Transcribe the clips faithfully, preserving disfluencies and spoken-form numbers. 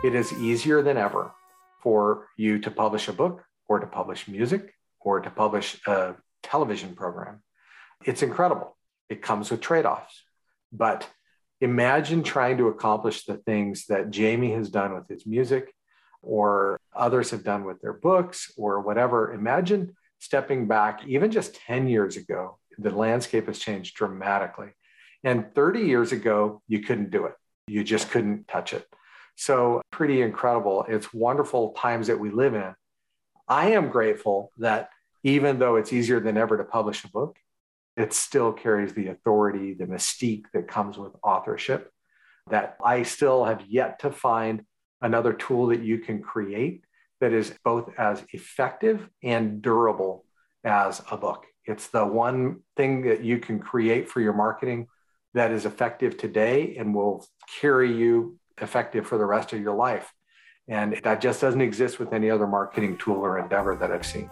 It is easier than ever for you to publish a book or to publish music or to publish a television program. It's incredible. It comes with trade-offs. But imagine trying to accomplish the things that Jamie has done with his music or others have done with their books or whatever. Imagine stepping back even just ten years ago. The landscape has changed dramatically. And thirty years ago, you couldn't do it. You just couldn't touch it. So pretty incredible. It's wonderful times that we live in. I am grateful that even though it's easier than ever to publish a book, it still carries the authority, the mystique that comes with authorship, that I still have yet to find another tool that you can create that is both as effective and durable as a book. It's the one thing that you can create for your marketing that is effective today and will carry you effective for the rest of your life. And that just doesn't exist with any other marketing tool or endeavor that I've seen.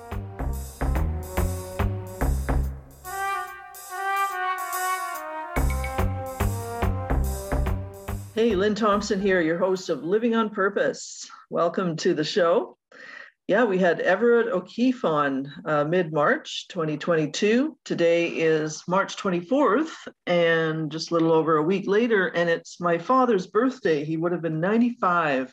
Hey, Lynn Thompson here, your host of Living on Purpose. Welcome to the show. Yeah, we had Everett O'Keefe on uh, mid-March twenty twenty-two. Today is March twenty-fourth, and just a little over a week later, and it's my father's birthday. He would have been ninety-five.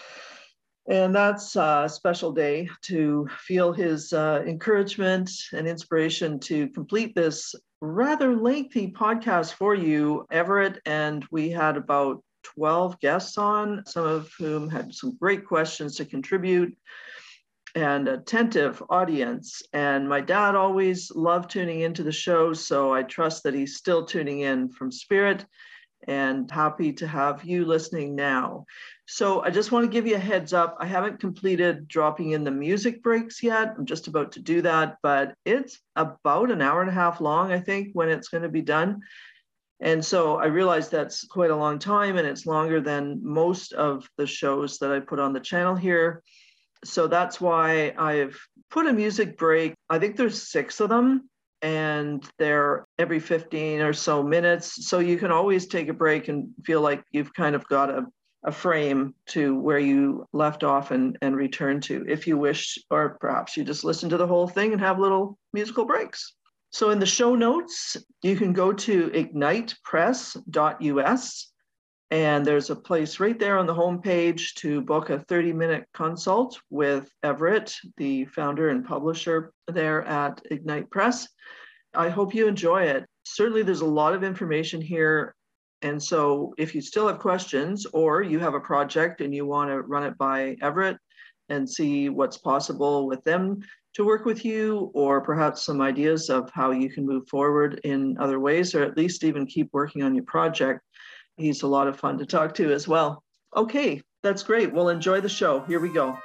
And that's a special day to feel his uh, encouragement and inspiration to complete this rather lengthy podcast for you, Everett. And we had about twelve guests on, some of whom had some great questions to contribute, and attentive audience. And my dad always loved tuning into the show, so I trust that he's still tuning in from spirit, and happy to have you listening now. So I just want to give you a heads up. I haven't completed dropping in the music breaks yet. I'm just about to do that, but it's about an hour and a half long, I think, when it's going to be done. And so I realize that's quite a long time, and it's longer than most of the shows that I put on the channel here. So that's why I've put a music break. I think there's six of them, and they're every fifteen or so minutes. So you can always take a break and feel like you've kind of got a, a frame to where you left off and, and return to if you wish, or perhaps you just listen to the whole thing and have little musical breaks. So in the show notes, you can go to ignite press dot U S, and there's a place right there on the homepage to book a thirty minute consult with Everett, the founder and publisher there at Ignite Press. I hope you enjoy it. Certainly there's a lot of information here. And so if you still have questions, or you have a project and you want to run it by Everett and see what's possible with them to work with you, or perhaps some ideas of how you can move forward in other ways, or at least even keep working on your project, he's a lot of fun to talk to as well. Okay, that's great. Well, enjoy the show. Here we go.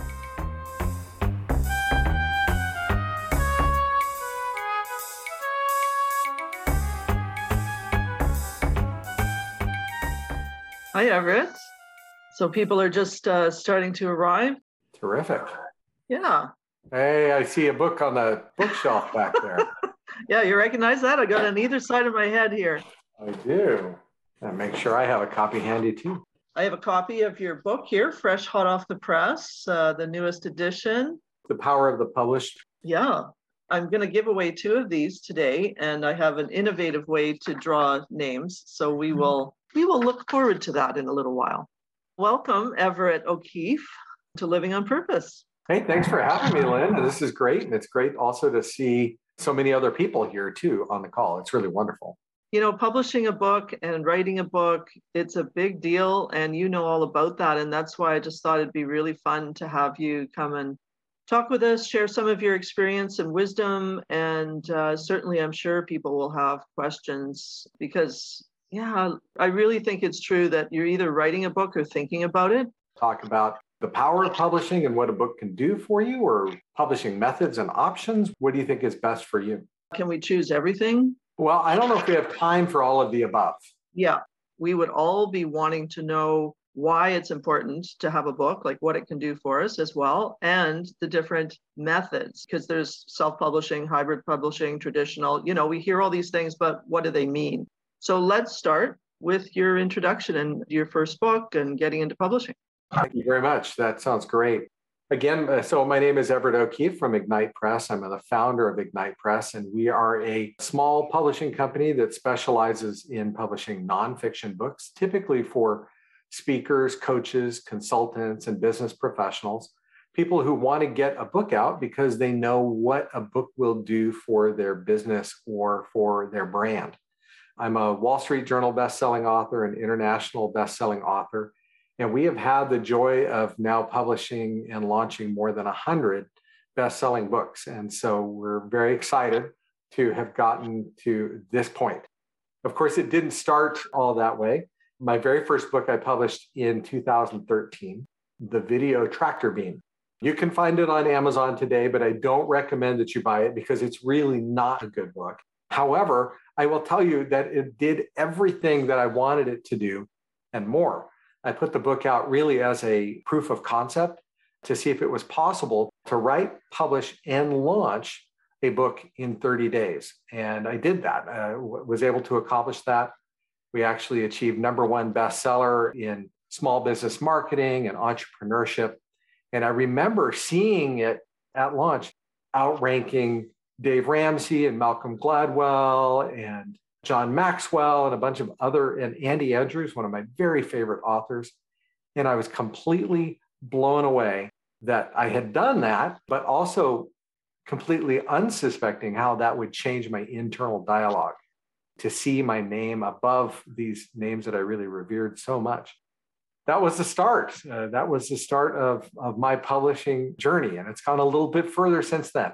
Hi, Everett. So people are just uh, starting to arrive. Terrific. Yeah. Hey, I see a book on the bookshelf back there. Yeah, you recognize that? I got it on either side of my head here. I do. And make sure I have a copy handy too. I have a copy of your book here, fresh hot off the press, uh, the newest edition. The Power of the Published. Yeah. I'm going to give away two of these today, and I have an innovative way to draw names. So we will we will look forward to that in a little while. Welcome, Everett O'Keefe, to Living on Purpose. Hey, thanks for having me, Lynn. This is great. And it's great also to see so many other people here too on the call. It's really wonderful. You know, publishing a book and writing a book, it's a big deal, and you know all about that. And that's why I just thought it'd be really fun to have you come and talk with us, share some of your experience and wisdom. And uh, certainly, I'm sure people will have questions because, yeah, I really think it's true that you're either writing a book or thinking about it. Talk about the power of publishing and what a book can do for you, or publishing methods and options. What do you think is best for you? Can we choose everything? Well, I don't know if we have time for all of the above. Yeah, we would all be wanting to know why it's important to have a book, like what it can do for us as well, and the different methods, because there's self-publishing, hybrid publishing, traditional, you know, we hear all these things, but what do they mean? So let's start with your introduction and your first book and getting into publishing. Thank you very much. That sounds great. Again, uh, so my name is Everett O'Keefe from Ignite Press. I'm the founder of Ignite Press, and we are a small publishing company that specializes in publishing nonfiction books, typically for speakers, coaches, consultants, and business professionals, people who want to get a book out because they know what a book will do for their business or for their brand. I'm a Wall Street Journal bestselling author and international bestselling author. And we have had the joy of now publishing and launching more than one hundred best-selling books. And so we're very excited to have gotten to this point. Of course, it didn't start all that way. My very first book I published in two thousand thirteen, The Video Tractor Beam. You can find it on Amazon today, but I don't recommend that you buy it because it's really not a good book. However, I will tell you that it did everything that I wanted it to do and more. I put the book out really as a proof of concept to see if it was possible to write, publish, and launch a book in thirty days. And I did that, I was able to accomplish that. We actually achieved number one bestseller in small business marketing and entrepreneurship. And I remember seeing it at launch, outranking Dave Ramsey and Malcolm Gladwell and John Maxwell and a bunch of other, and Andy Andrews, one of my very favorite authors. And I was completely blown away that I had done that, but also completely unsuspecting how that would change my internal dialogue to see my name above these names that I really revered so much. That was the start. Uh, that was the start of, of my publishing journey. And it's gone a little bit further since then.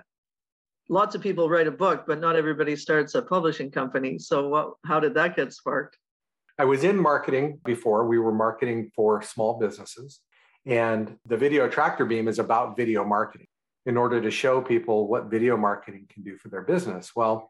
Lots of people write a book, but not everybody starts a publishing company. So what, how did that get sparked? I was in marketing before. We were marketing for small businesses. And the Video Tractor Beam is about video marketing in order to show people what video marketing can do for their business. Well,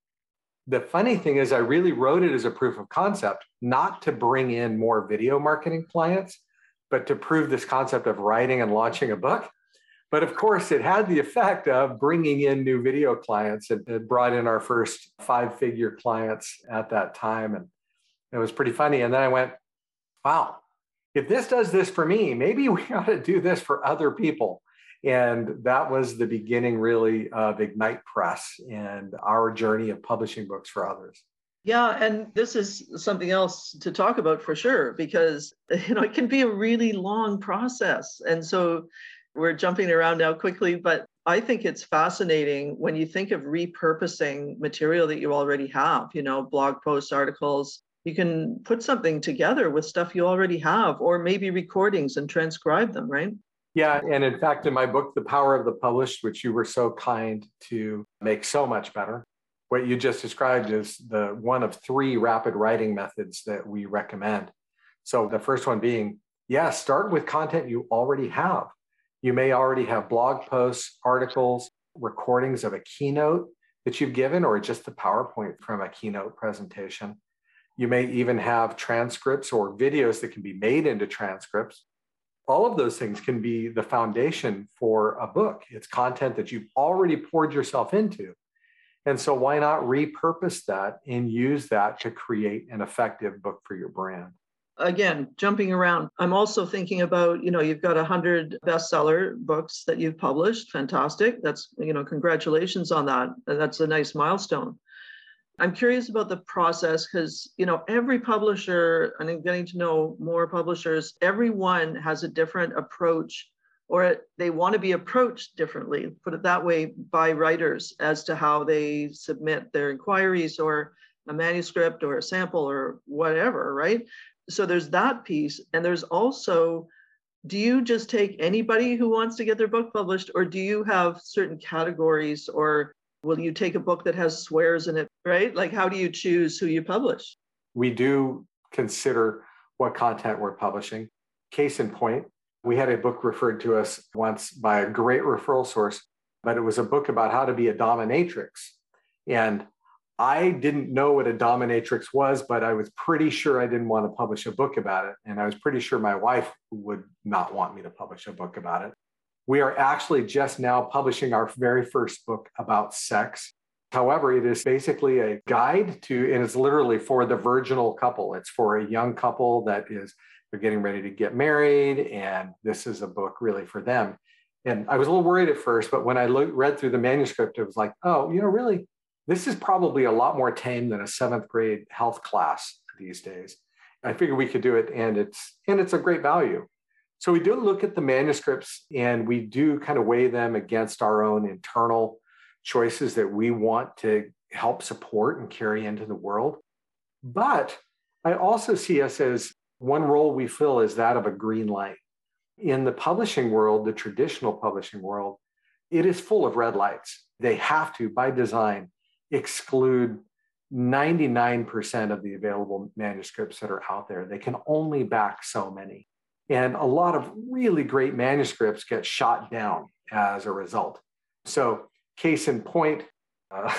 the funny thing is I really wrote it as a proof of concept, not to bring in more video marketing clients, but to prove this concept of writing and launching a book. But of course, it had the effect of bringing in new video clients. It, it brought in our first five-figure clients at that time. And it was pretty funny. And then I went, wow, if this does this for me, maybe we ought to do this for other people. And that was the beginning, really, of Ignite Press and our journey of publishing books for others. Yeah, and this is something else to talk about for sure, because you know it can be a really long process. And so we're jumping around now quickly, but I think it's fascinating when you think of repurposing material that you already have, you know, blog posts, articles. You can put something together with stuff you already have, or maybe recordings and transcribe them, right? Yeah. And in fact, in my book, The Power of the Published, which you were so kind to make so much better, what you just described is the one of three rapid writing methods that we recommend. So the first one being, yeah, start with content you already have. You may already have blog posts, articles, recordings of a keynote that you've given, or just the PowerPoint from a keynote presentation. You may even have transcripts or videos that can be made into transcripts. All of those things can be the foundation for a book. It's content that you've already poured yourself into. And so why not repurpose that and use that to create an effective book for your brand? Again, jumping around, I'm also thinking about, you know, you've got one hundred bestseller books that you've published. Fantastic. That's, you know, congratulations on that. That's a nice milestone. I'm curious about the process because, you know, every publisher, and I'm getting to know more publishers, everyone has a different approach, or they want to be approached differently, put it that way, by writers as to how they submit their inquiries or a manuscript or a sample or whatever, right? So there's that piece. And there's also, do you just take anybody who wants to get their book published, or do you have certain categories, or will you take a book that has swears in it, right? Like, how do you choose who you publish? We do consider what content we're publishing. Case in point, we had a book referred to us once by a great referral source, but it was a book about how to be a dominatrix. And I didn't know what a dominatrix was, but I was pretty sure I didn't want to publish a book about it. And I was pretty sure my wife would not want me to publish a book about it. We are actually just now publishing our very first book about sex. However, it is basically a guide to, and it's literally for the virginal couple. It's for a young couple that is they're getting ready to get married, and this is a book really for them. And I was a little worried at first, but when I looked, read through the manuscript, it was like, oh, you know, really, this is probably a lot more tame than a seventh grade health class these days. I figured we could do it, and it's and it's a great value. So we do look at the manuscripts, and we do kind of weigh them against our own internal choices that we want to help support and carry into the world. But I also see us as one role we fill is that of a green light. In the publishing world, the traditional publishing world, it is full of red lights. They have to, by design, exclude ninety-nine percent of the available manuscripts that are out there. They can only back so many. And a lot of really great manuscripts get shot down as a result. So case in point, uh,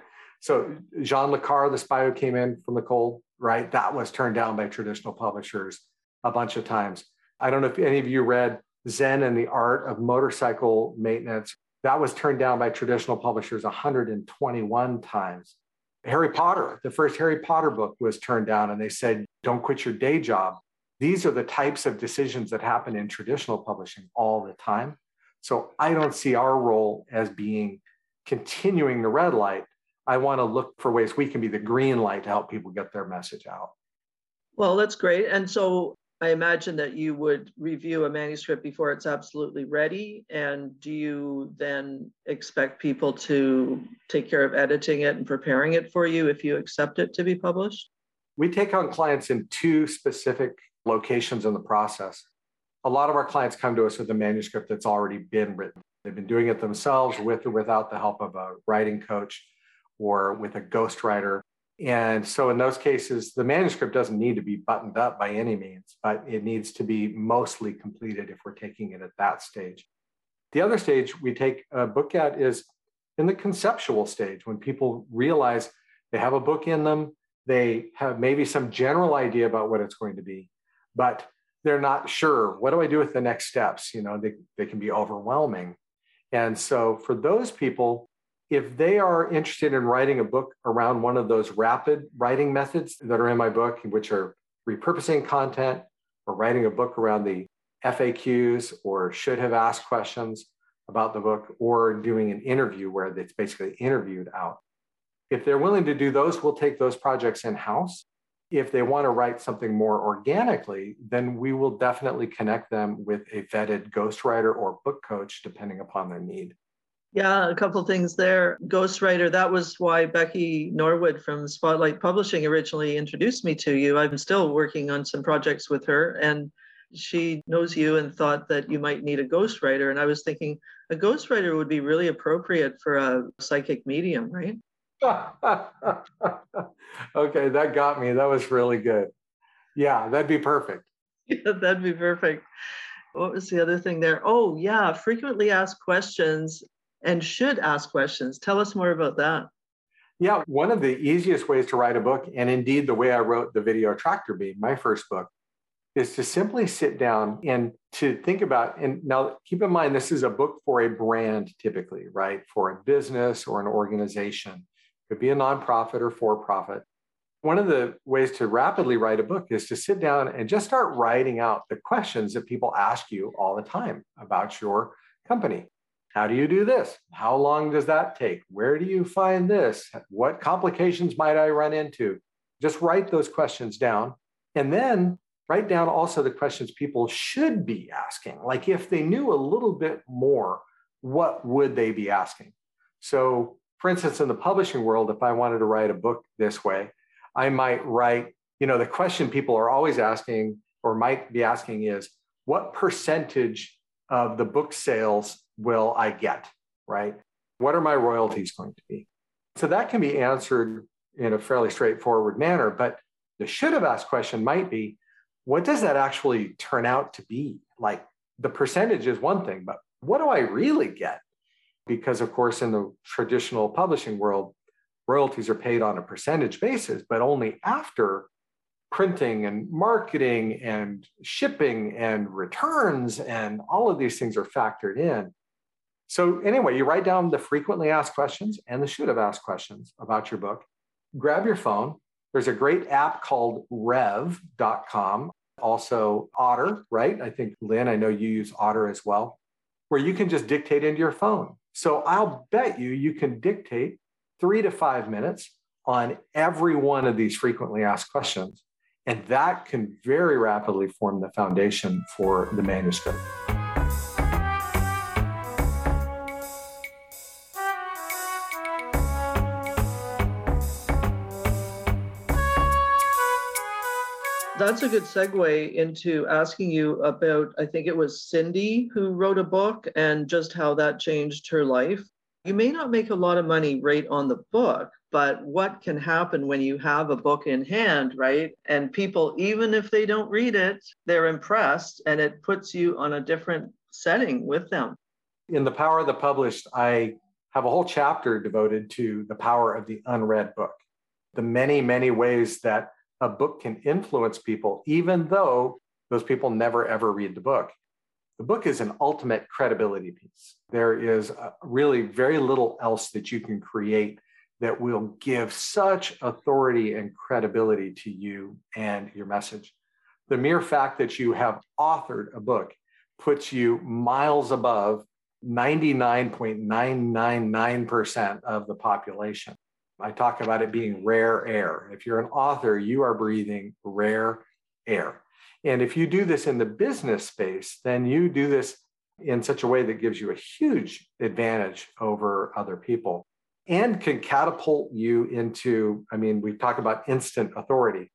so Jean Le Carre, The Spy Who Came In from the Cold, right? That was turned down by traditional publishers a bunch of times. I don't know if any of you read Zen and the Art of Motorcycle Maintenance. That was turned down by traditional publishers one hundred twenty-one times. Harry Potter, the first Harry Potter book was turned down, and they said, don't quit your day job. These are the types of decisions that happen in traditional publishing all the time. So I don't see our role as being continuing the red light. I want to look for ways we can be the green light to help people get their message out. Well, that's great. And so I imagine that you would review a manuscript before it's absolutely ready. And do you then expect people to take care of editing it and preparing it for you if you accept it to be published? We take on clients in two specific locations in the process. A lot of our clients come to us with a manuscript that's already been written. They've been doing it themselves with or without the help of a writing coach or with a ghostwriter. And so in those cases, the manuscript doesn't need to be buttoned up by any means, but it needs to be mostly completed if we're taking it at that stage. The other stage we take a book at is in the conceptual stage, when people realize they have a book in them, they have maybe some general idea about what it's going to be, but they're not sure, what do I do with the next steps? You know, they, they can be overwhelming. And so for those people, if they are interested in writing a book around one of those rapid writing methods that are in my book, which are repurposing content or writing a book around the F A Qs or should have asked questions about the book, or doing an interview where it's basically interviewed out. If they're willing to do those, we'll take those projects in-house. If they want to write something more organically, then we will definitely connect them with a vetted ghostwriter or book coach, depending upon their need. Yeah, a couple of things there. Ghostwriter, that was why Becky Norwood from Spotlight Publishing originally introduced me to you. I'm still working on some projects with her, and she knows you and thought that you might need a ghostwriter. And I was thinking a ghostwriter would be really appropriate for a psychic medium, right? Okay, that got me. That was really good. Yeah, that'd be perfect. Yeah, that'd be perfect. What was the other thing there? Oh, yeah, frequently asked questions and should ask questions. Tell us more about that. Yeah, one of the easiest ways to write a book, and indeed the way I wrote The Video Tractor Beam, my first book, is to simply sit down and to think about, and now keep in mind, this is a book for a brand typically, right? For a business or an organization. It could be a nonprofit or for-profit. One of the ways to rapidly write a book is to sit down and just start writing out the questions that people ask you all the time about your company. How do you do this? How long does that take? Where do you find this? What complications might I run into? Just write those questions down, and then write down also the questions people should be asking. Like if they knew a little bit more, what would they be asking? So for instance, in the publishing world, if I wanted to write a book this way, I might write, you know, the question people are always asking or might be asking is, what percentage of the book sales will I get, right? What are my royalties going to be? So that can be answered in a fairly straightforward manner, but the should have asked question might be, what does that actually turn out to be? Like the percentage is one thing, but what do I really get? Because of course, in the traditional publishing world, royalties are paid on a percentage basis, but only after printing and marketing and shipping and returns, and all of these things are factored in. So anyway, you write down the frequently asked questions and the should have asked questions about your book. Grab your phone. There's a great app called rev dot com. Also Otter, right? I think, Lynn, I know you use Otter as well, where you can just dictate into your phone. So I'll bet you, you can dictate three to five minutes on every one of these frequently asked questions. And that can very rapidly form the foundation for the manuscript. That's a good segue into asking you about, I think it was Cindy who wrote a book and just how that changed her life. You may not make a lot of money right on the book, but what can happen when you have a book in hand, right? And people, even if they don't read it, they're impressed, and it puts you on a different setting with them. In The Power of the Published, I have a whole chapter devoted to the power of the unread book, the many, many ways that a book can influence people, even though those people never, ever read the book. The book is an ultimate credibility piece. There is really very little else that you can create that will give such authority and credibility to you and your message. The mere fact that you have authored a book puts you miles above ninety-nine point nine nine nine percent of the population. I talk about it being rare air. If you're an author, you are breathing rare air. And if you do this in the business space, then you do this in such a way that gives you a huge advantage over other people and can catapult you into, I mean, we talk about instant authority.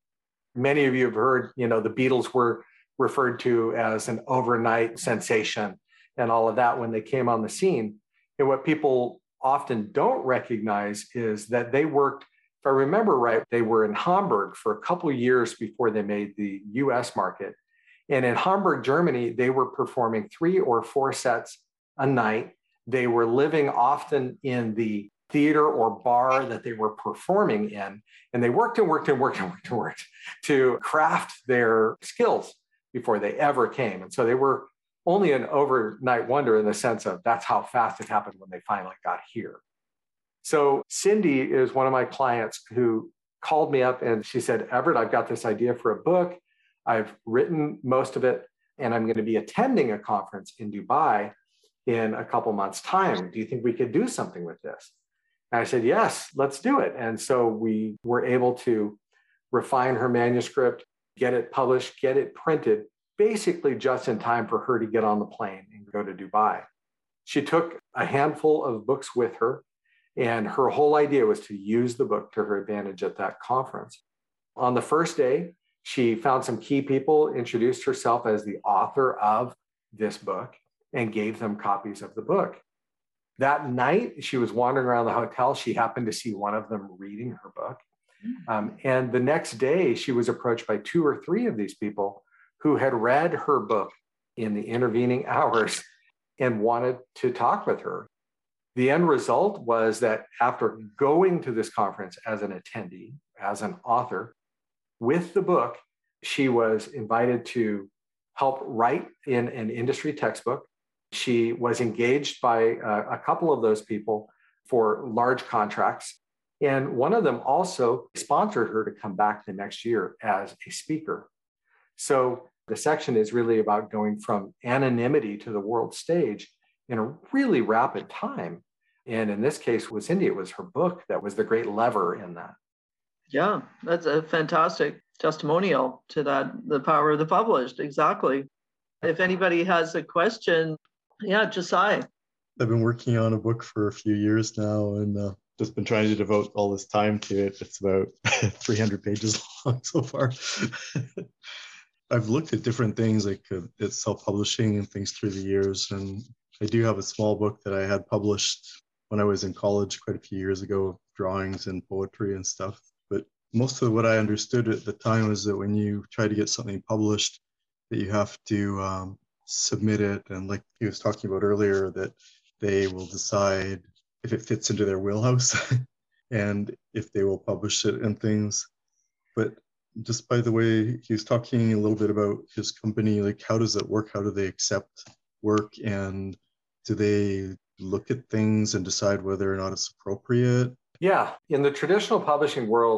Many of you have heard, you know, the Beatles were referred to as an overnight sensation and all of that when they came on the scene. And what people often don't recognize is that they worked, if I remember right, they were in Hamburg for a couple of years before they made the U S market. And in Hamburg, Germany, they were performing three or four sets a night. They were living often in the theater or bar that they were performing in. And they worked and worked and worked and worked and worked to craft their skills before they ever came. And so they were only an overnight wonder in the sense of that's how fast it happened when they finally got here. So Cindy is one of my clients who called me up and she said, Everett, I've got this idea for a book. I've written most of it, and I'm going to be attending a conference in Dubai in a couple months' time. Do you think we could do something with this? And I said, yes, let's do it. And so we were able to refine her manuscript, get it published, get it printed, basically just in time for her to get on the plane and go to Dubai. She took a handful of books with her, and her whole idea was to use the book to her advantage at that conference. On the first day, she found some key people, introduced herself as the author of this book, and gave them copies of the book. That night, she was wandering around the hotel. She happened to see one of them reading her book. Um, and the next day, she was approached by two or three of these people who had read her book in the intervening hours and wanted to talk with her. The end result was that after going to this conference as an attendee, as an author, with the book, she was invited to help write in an industry textbook. She was engaged by uh, a couple of those people for large contracts. And one of them also sponsored her to come back the next year as a speaker. So the section is really about going from anonymity to the world stage in a really rapid time. And in this case with Cindy, it was her book that was the great lever in that. Yeah, that's a fantastic testimonial to that, the power of the published. Exactly. If anybody has a question, yeah, Josiah. I've been working on a book for a few years now and uh, just been trying to devote all this time to it. It's about three hundred pages long so far. I've looked at different things like uh, it's self-publishing and things through the years. And I do have a small book that I had published when I was in college quite a few years ago, drawings and poetry and stuff. But most of what I understood at the time was that when you try to get something published, that you have to um, submit it. And like he was talking about earlier, that they will decide if it fits into their wheelhouse and if they will publish it and things. But just by the way, he was talking a little bit about his company, like how does it work? How do they accept work? And do they look at things and decide whether or not it's appropriate? Yeah, in the traditional publishing world,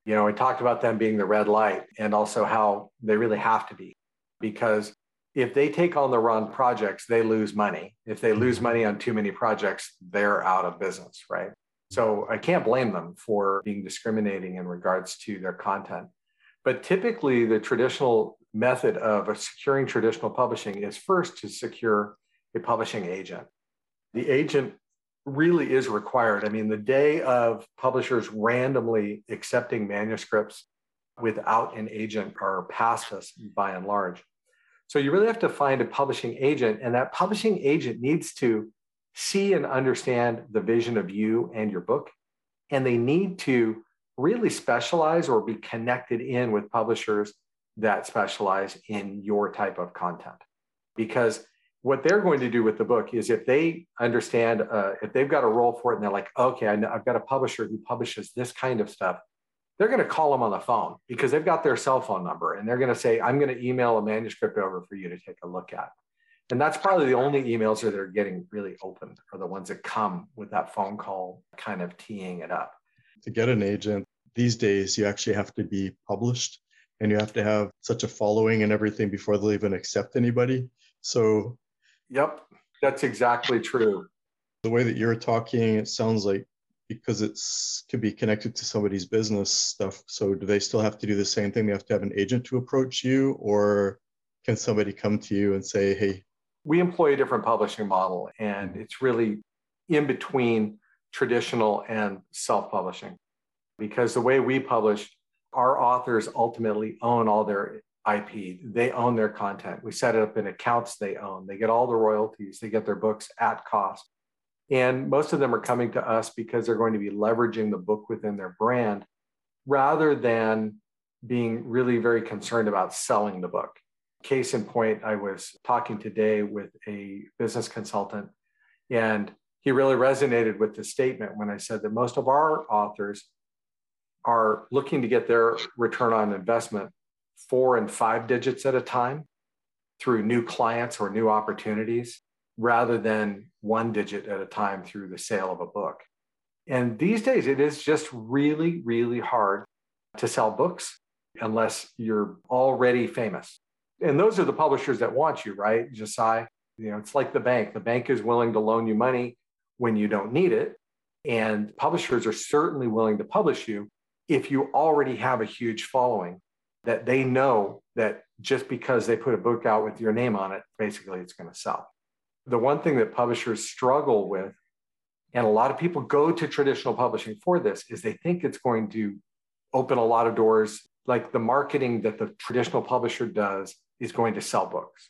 You know, we talked about them being the red light and also how they really have to be, because if they take on the wrong projects, they lose money. If they lose money on too many projects, they're out of business, right? So I can't blame them for being discriminating in regards to their content. But typically, the traditional method of securing traditional publishing is first to secure a publishing agent. The agent really is required. I mean, the day of publishers randomly accepting manuscripts without an agent are past us by and large. So you really have to find a publishing agent, and that publishing agent needs to see and understand the vision of you and your book. And they need to really specialize or be connected in with publishers that specialize in your type of content. Because what they're going to do with the book is if they understand, uh, if they've got a role for it and they're like, okay, I know, I've got a publisher who publishes this kind of stuff, they're going to call them on the phone because they've got their cell phone number and they're going to say, I'm going to email a manuscript over for you to take a look at. And that's probably the only emails that are getting really opened are the ones that come with that phone call kind of teeing it up. To get an agent these days, you actually have to be published and you have to have such a following and everything before they'll even accept anybody. So yep, that's exactly true. The way that you're talking, it sounds like because it's could be connected to somebody's business stuff. So do they still have to do the same thing? They have to have an agent to approach you, or can somebody come to you and say, hey? We employ a different publishing model, and it's really in between traditional and self-publishing, because the way we publish, our authors ultimately own all their I P. They own their content. We set it up in accounts they own. They get all the royalties. They get their books at cost. And most of them are coming to us because they're going to be leveraging the book within their brand rather than being really very concerned about selling the book. Case in point, I was talking today with a business consultant, and he really resonated with the statement when I said that most of our authors are looking to get their return on investment four and five digits at a time through new clients or new opportunities, rather than one digit at a time through the sale of a book. And these days, it is just really, really hard to sell books unless you're already famous. And those are the publishers that want you, right, Josiah? You know, it's like the bank. The bank is willing to loan you money when you don't need it. And publishers are certainly willing to publish you if you already have a huge following that they know that just because they put a book out with your name on it, basically it's going to sell. The one thing that publishers struggle with, and a lot of people go to traditional publishing for this, is they think it's going to open a lot of doors. Like the marketing that the traditional publisher does is going to sell books.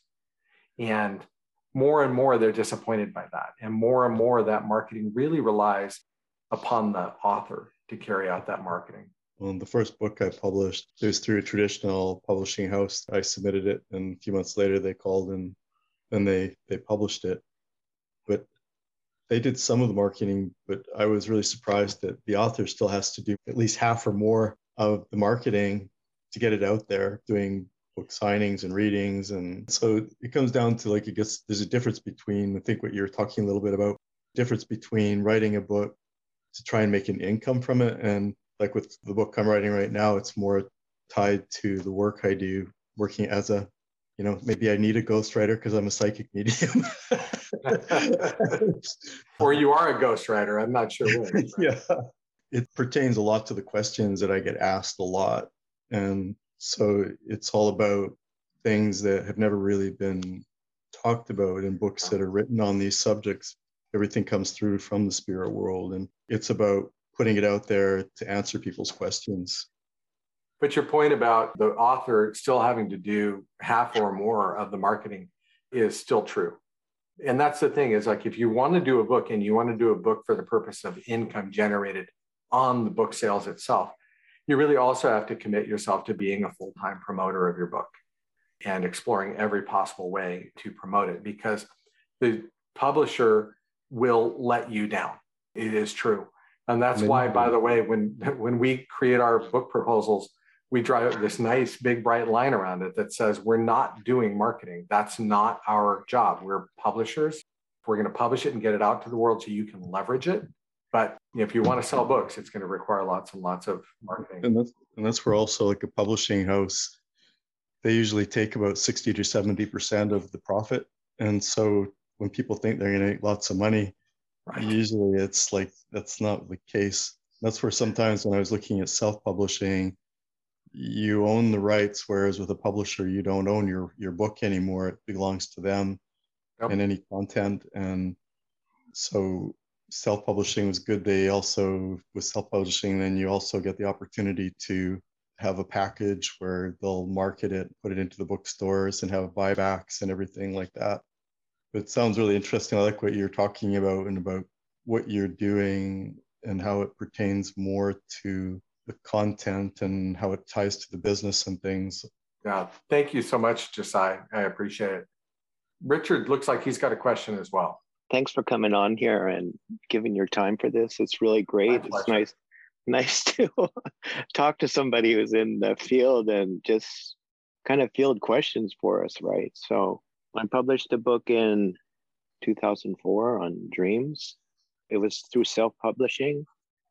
And more and more, they're disappointed by that. And more and more, that marketing really relies upon the author to carry out that marketing. Well, the first book I published, it was through a traditional publishing house. I submitted it, and a few months later, they called and and they they published it. But they did some of the marketing, but I was really surprised that the author still has to do at least half or more of the marketing to get it out there, doing book signings and readings. And so it comes down to, like, I guess there's a difference between, I think what you're talking a little bit about, difference between writing a book to try and make an income from it. And like with the book I'm writing right now, it's more tied to the work I do, working as a, you know, maybe I need a ghostwriter because I'm a psychic medium. Or you are a ghostwriter. I'm not sure which. Yeah. It pertains a lot to the questions that I get asked a lot. And so it's all about things that have never really been talked about in books that are written on these subjects. Everything comes through from the spirit world. And it's about putting it out there to answer people's questions. But your point about the author still having to do half or more of the marketing is still true. And that's the thing, is like, if you want to do a book and you want to do a book for the purpose of income generated on the book sales itself, you really also have to commit yourself to being a full-time promoter of your book and exploring every possible way to promote it, because the publisher will let you down. It is true. And that's why, by the way, when, when we create our book proposals, we draw this nice big bright line around it that says we're not doing marketing. That's not our job. We're publishers. We're going to publish it and get it out to the world so you can leverage it. But if you want to sell books, it's going to require lots and lots of marketing. And that's, and that's where also like a publishing house, they usually take about sixty to seventy percent of the profit. And so when people think they're going to make lots of money, right, usually it's like, that's not the case. That's where sometimes when I was looking at self-publishing, you own the rights, whereas with a publisher, you don't own your, your book anymore. It belongs to them. Yep. And any content. And so self-publishing was good. They also, with self-publishing, then you also get the opportunity to have a package where they'll market it, put it into the bookstores and have buybacks and everything like that. But it sounds really interesting. I like what you're talking about and about what you're doing and how it pertains more to the content and how it ties to the business and things. Yeah, thank you so much, Josiah. I appreciate it. Richard looks like he's got a question as well. Thanks for coming on here and giving your time for this. It's really great. It's nice, nice to talk to somebody who's in the field and just kind of field questions for us, right? So I published a book in two thousand four on dreams. It was through self-publishing.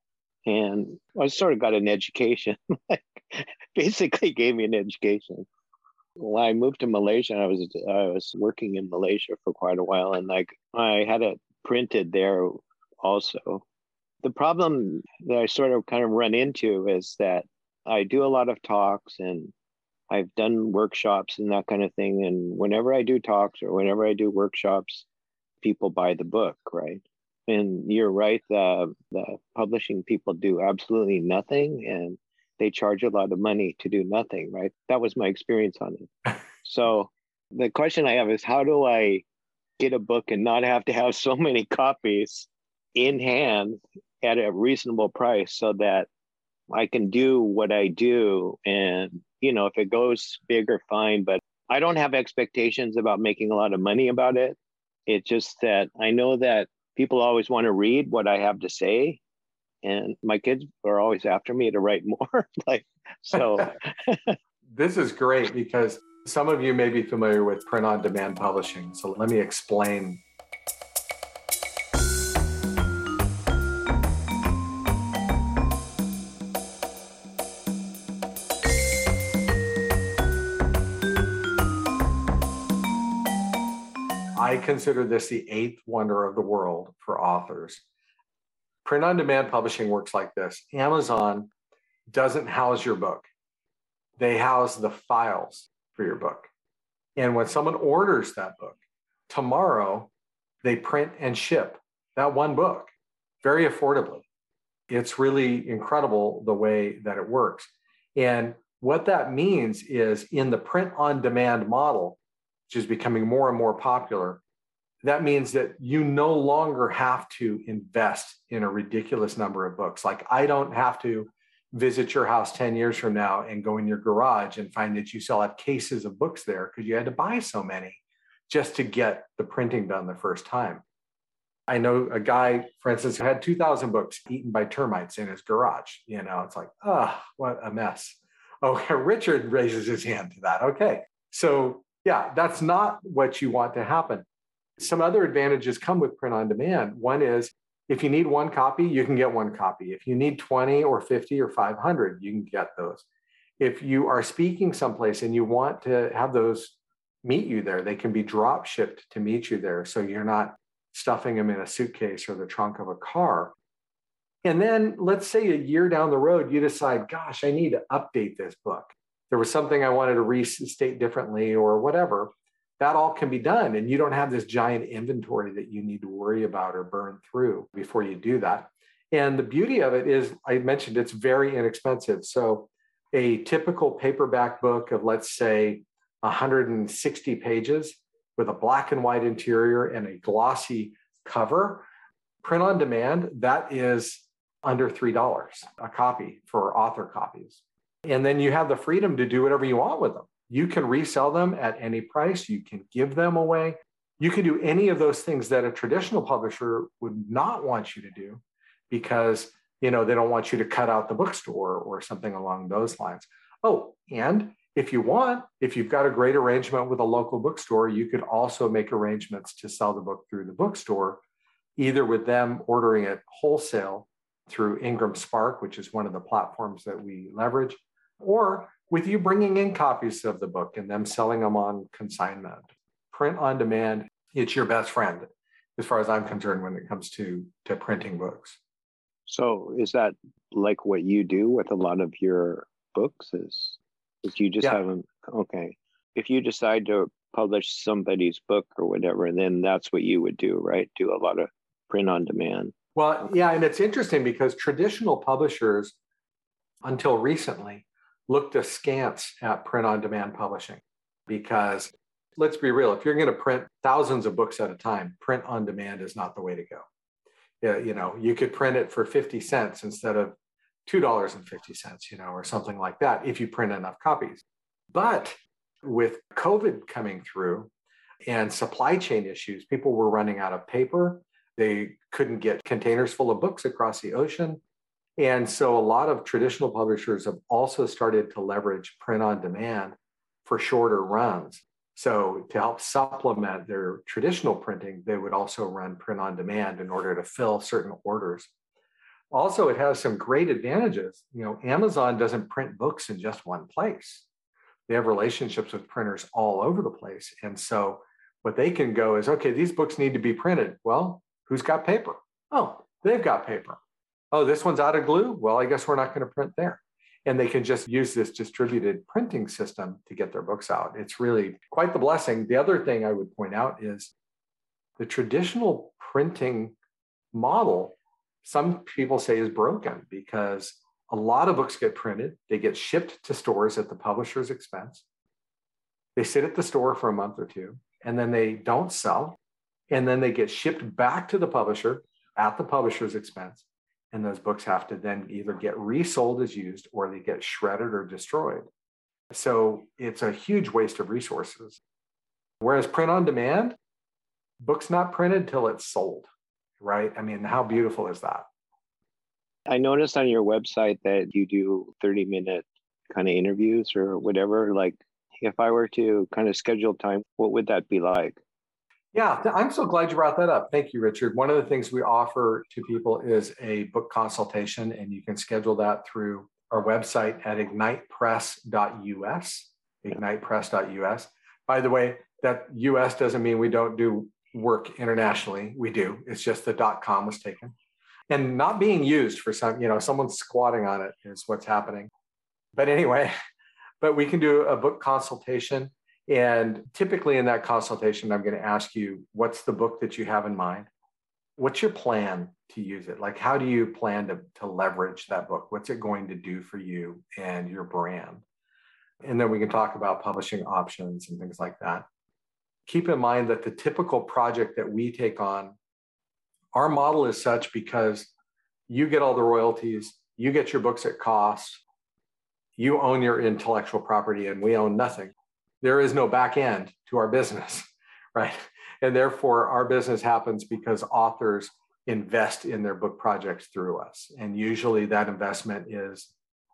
And I sort of got an education, like basically gave me an education. When I moved to Malaysia, I was I was working in Malaysia for quite a while, and like I had it printed there also. The problem that I sort of kind of run into is that I do a lot of talks and I've done workshops and that kind of thing. And whenever I do talks or whenever I do workshops, people buy the book, right? And you're right, the, the publishing people do absolutely nothing, and they charge a lot of money to do nothing, right? That was my experience on it. So the question I have is, how do I get a book and not have to have so many copies in hand at a reasonable price so that I can do what I do? And, you know, if it goes bigger, fine, but I don't have expectations about making a lot of money about it. It's just that I know that people always want to read what I have to say. And my kids are always after me to write more. like, so. This is great because some of you may be familiar with print-on-demand publishing. So let me explain. I consider this the eighth wonder of the world for authors. Print-on-demand publishing works like this. Amazon doesn't house your book. They house the files for your book. And when someone orders that book, tomorrow they print and ship that one book very affordably. It's really incredible the way that it works. And what that means is in the print-on-demand model, which is becoming more and more popular, that means that you no longer have to invest in a ridiculous number of books. Like I don't have to visit your house ten years from now and go in your garage and find that you still have cases of books there because you had to buy so many just to get the printing done the first time. I know a guy, for instance, who had two thousand books eaten by termites in his garage. You know, it's like, ah, oh, what a mess. Okay, Richard raises his hand to that. Okay, so yeah, that's not what you want to happen. Some other advantages come with print on demand. One is if you need one copy, you can get one copy. If you need twenty or fifty or five hundred, you can get those. If you are speaking someplace and you want to have those meet you there, they can be drop shipped to meet you there. So you're not stuffing them in a suitcase or the trunk of a car. And then let's say a year down the road, you decide, gosh, I need to update this book. There was something I wanted to restate differently or whatever. That all can be done. And you don't have this giant inventory that you need to worry about or burn through before you do that. And the beauty of it is, I mentioned it's very inexpensive. So a typical paperback book of, let's say, one hundred sixty pages with a black and white interior and a glossy cover, print on demand, that is under three dollars a copy for author copies. And then you have the freedom to do whatever you want with them. You can resell them at any price. You can give them away. You can do any of those things that a traditional publisher would not want you to do because, you know, they don't want you to cut out the bookstore or something along those lines. Oh, and if you want, if you've got a great arrangement with a local bookstore, you could also make arrangements to sell the book through the bookstore either with them ordering it wholesale through Ingram Spark, which is one of the platforms that we leverage, or with you bringing in copies of the book and them selling them on consignment. Print on demand, it's your best friend, as far as I'm concerned, when it comes to, to printing books. So is that like what you do with a lot of your books? Is, is you just Yeah. have them, okay. If you decide to publish somebody's book or whatever, then that's what you would do, right? Do a lot of print on demand. Well, yeah, and it's interesting because traditional publishers, until recently, looked askance at print on demand publishing. Because let's be real, if you're going to print thousands of books at a time, print on demand is not the way to go. Yeah, you know, you could print it for fifty cents instead of two dollars and fifty cents, you know, or something like that, if you print enough copies. But with COVID coming through and supply chain issues, people were running out of paper. They couldn't get containers full of books across the ocean. And so a lot of traditional publishers have also started to leverage print on demand for shorter runs. So to help supplement their traditional printing, they would also run print on demand in order to fill certain orders. Also, it has some great advantages. You know, Amazon doesn't print books in just one place. They have relationships with printers all over the place. And so what they can go is, okay, these books need to be printed. Well, who's got paper? Oh, they've got paper. Oh, this one's out of glue? Well, I guess we're not going to print there. And they can just use this distributed printing system to get their books out. It's really quite the blessing. The other thing I would point out is the traditional printing model, some people say is broken because a lot of books get printed. They get shipped to stores at the publisher's expense. They sit at the store for a month or two, and then they don't sell. And then they get shipped back to the publisher at the publisher's expense. And those books have to then either get resold as used or they get shredded or destroyed. So it's a huge waste of resources. Whereas print on demand, book's not printed till it's sold, right? I mean, how beautiful is that? I noticed on your website that you do thirty minute kind of interviews or whatever. Like if I were to kind of schedule time, what would that be like? Yeah, I'm so glad you brought that up. Thank you, Richard. One of the things we offer to people is a book consultation, and you can schedule that through our website at ignite press dot U S, ignite press dot U S. By the way, that U S doesn't mean we don't do work internationally. We do. It's just the .com was taken and not being used for some, you know, someone's squatting on it is what's happening. But anyway, but we can do a book consultation. And typically in that consultation, I'm going to ask you, what's the book that you have in mind? What's your plan to use it? Like, how do you plan to, to leverage that book? What's it going to do for you and your brand? And then we can talk about publishing options and things like that. Keep in mind that the typical project that we take on, our model is such because you get all the royalties, you get your books at cost, you own your intellectual property, and we own nothing. There is no back end to our business, right? And therefore, our business happens because authors invest in their book projects through us. And usually that investment is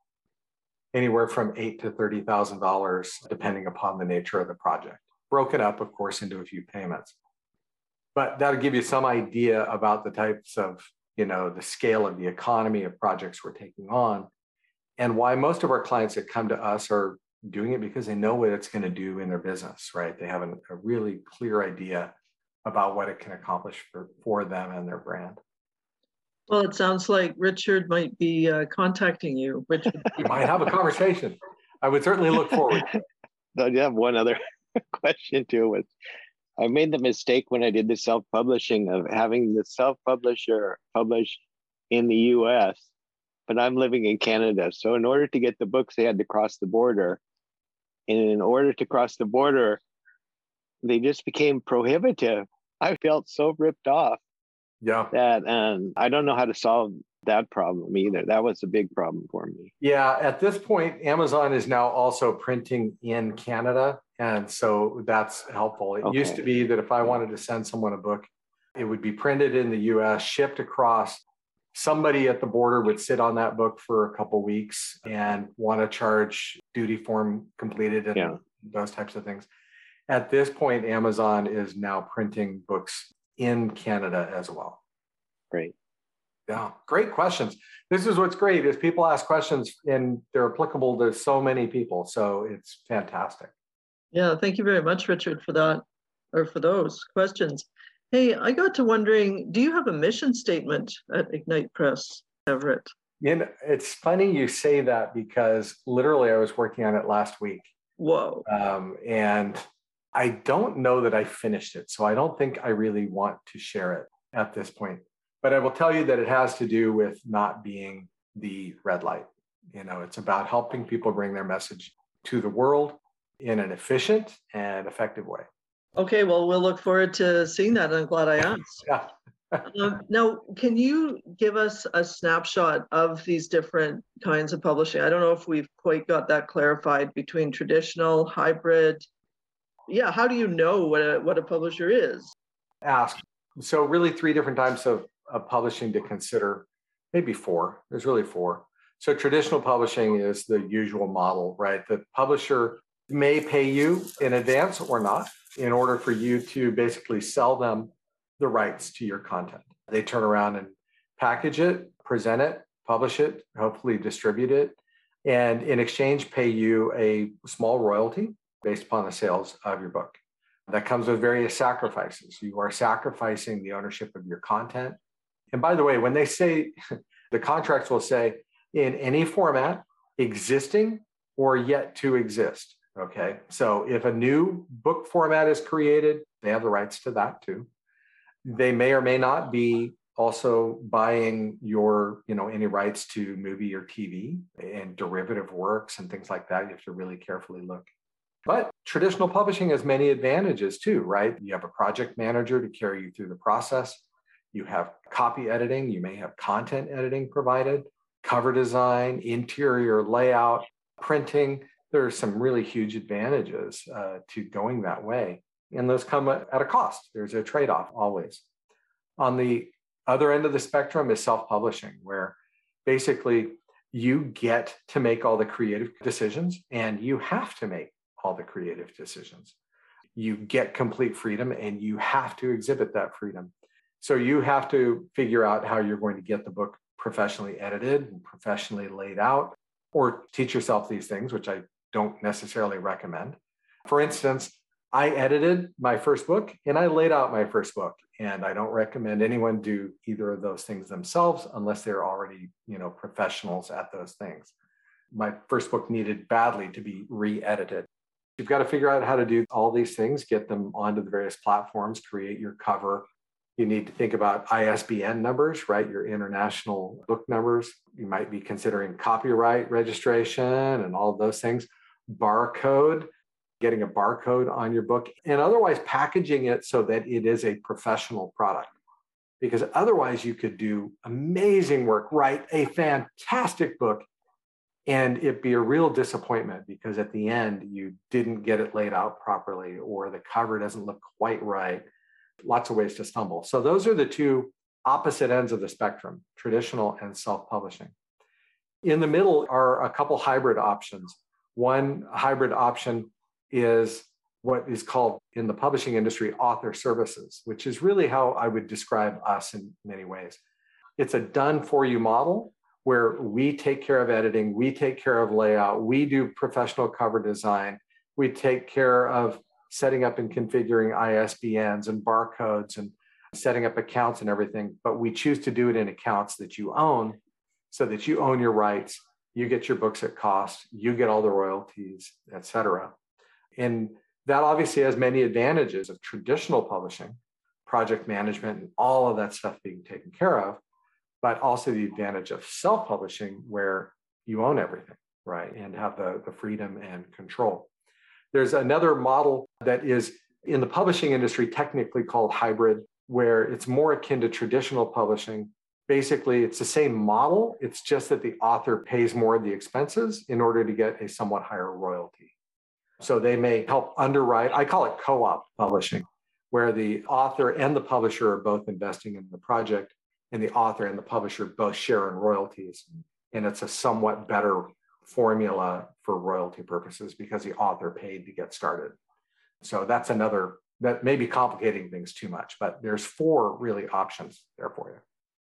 anywhere from eight thousand to thirty thousand dollars, depending upon the nature of the project, broken up, of course, into a few payments. But that'll give you some idea about the types of, you know, the scale of the economy of projects we're taking on, and why most of our clients that come to us are doing it because they know what it's going to do in their business, right? They have a, a really clear idea about what it can accomplish for, for them and their brand. Well, it sounds like Richard might be uh, contacting you. Richard, We might have a conversation. I would certainly look forward. I do have one other question too. Was I made the mistake when I did the self-publishing of having the self-publisher publish in the U S, but I'm living in Canada. So in order to get the books, they had to cross the border. And in order to cross the border, they just became prohibitive. I felt so ripped off Yeah. that um, I don't know how to solve that problem either. That was a big problem for me. Yeah. At this point, Amazon is now also printing in Canada. And so that's helpful. It Okay. used to be that if I wanted to send someone a book, it would be printed in the U S, shipped across. Somebody at the border would sit on that book for a couple of weeks and want to charge duty form completed and Yeah. those types of things. At this point, Amazon is now printing books in Canada as well. Great. Yeah, great questions. This is what's great is people ask questions and they're applicable to so many people. So it's fantastic. Yeah, thank you very much, Richard, for that, or for those questions. Hey, I got to wondering, do you have a mission statement at Ignite Press, Everett? You know, it's funny you say that because literally I was working on it last week. Whoa. Um, and I don't know that I finished it. So I don't think I really want to share it at this point. But I will tell you that it has to do with not being the red light. You know, it's about helping people bring their message to the world in an efficient and effective way. Okay, well, we'll look forward to seeing that. I'm glad I asked. Yeah. um, now, can you give us a snapshot of these different kinds of publishing? I don't know if we've quite got that clarified between traditional, hybrid. Yeah, how do you know what a, what a publisher is? Ask. So really three different types of, of publishing to consider, maybe four. There's really four. So traditional publishing is the usual model, right? The publisher may pay you in advance or not in order for you to basically sell them the rights to your content. They turn around and package it, present it, publish it, hopefully distribute it, and in exchange pay you a small royalty based upon the sales of your book. That comes with various sacrifices. You are sacrificing the ownership of your content. And by the way, when they say, the contracts will say, in any format, existing or yet to exist. Okay, so if a new book format is created, they have the rights to that too. They may or may not be also buying your, you know, any rights to movie or T V and derivative works and things like that. You have to really carefully look. But traditional publishing has many advantages too, right? You have a project manager to carry you through the process. You have copy editing. You may have content editing provided, cover design, interior layout, printing. There are some really huge advantages uh, to going that way. And those come at a cost. There's a trade-off always. On the other end of the spectrum is self-publishing, where basically you get to make all the creative decisions and you have to make all the creative decisions. You get complete freedom and you have to exhibit that freedom. So you have to figure out how you're going to get the book professionally edited and professionally laid out, or teach yourself these things, which I don't necessarily recommend. For instance, I edited my first book and I laid out my first book, and I don't recommend anyone do either of those things themselves unless they're already, you know, professionals at those things. My first book needed badly to be re-edited. You've got to figure out how to do all these things, get them onto the various platforms, create your cover. You need to think about I S B N numbers, right? Your international book numbers. You might be considering copyright registration and all of those things. Barcode, getting a barcode on your book, and otherwise packaging it so that it is a professional product. Because otherwise you could do amazing work, write a fantastic book, and it be a real disappointment because at the end you didn't get it laid out properly, or the cover doesn't look quite right. Lots of ways to stumble. So those are the two opposite ends of the spectrum, traditional and self-publishing. In the middle are a couple hybrid options. One hybrid option is what is called in the publishing industry author services, which is really how I would describe us in many ways. It's a done for you model where we take care of editing, we take care of layout, we do professional cover design, we take care of setting up and configuring I S B Ns and barcodes and setting up accounts and everything, but we choose to do it in accounts that you own so that you own your rights, you get your books at cost, you get all the royalties, et cetera. And that obviously has many advantages of traditional publishing, project management, and all of that stuff being taken care of, but also the advantage of self-publishing where you own everything, right? And have the, the freedom and control. There's another model that is in the publishing industry technically called hybrid, where it's more akin to traditional publishing. Basically, it's the same model. It's just that the author pays more of the expenses in order to get a somewhat higher royalty. So they may help underwrite. I call it co-op publishing, where the author and the publisher are both investing in the project, and the author and the publisher both share in royalties. And it's a somewhat better formula for royalty purposes because the author paid to get started. So that's another, that may be complicating things too much, but there's four really options there for you.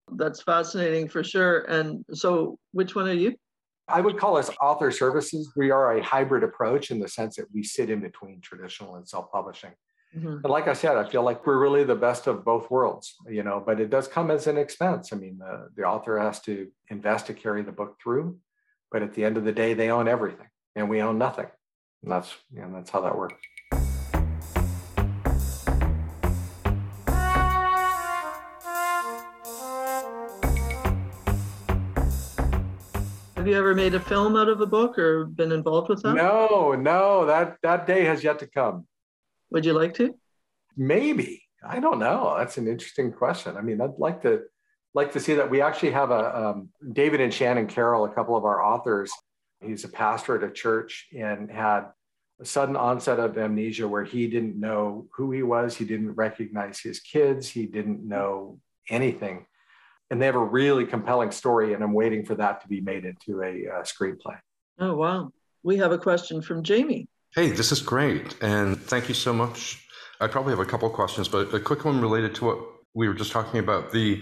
That's fascinating for sure. And so which one are you? I would call us author services. We are a hybrid approach in the sense that we sit in between traditional and self-publishing. Mm-hmm. And like I said, I feel like we're really the best of both worlds, you know, but it does come as an expense. I mean, the, the author has to invest to carry the book through, but at the end of the day, they own everything and we own nothing. And that's, you know, that's how that works. Have you ever made a film out of a book or been involved with that? No, no, that, that day has yet to come. Would you like to? Maybe. I don't know. That's an interesting question. I mean, I'd like to like to see that. We actually have a um, David and Shannon Carroll, a couple of our authors. He's a pastor at a church and had a sudden onset of amnesia where he didn't know who he was. He didn't recognize his kids. He didn't know anything. And they have a really compelling story, and I'm waiting for that to be made into a uh, screenplay. Oh, wow. We have a question from Jamie. Hey, this is great. And thank you so much. I probably have a couple of questions, but a quick one related to what we were just talking about, the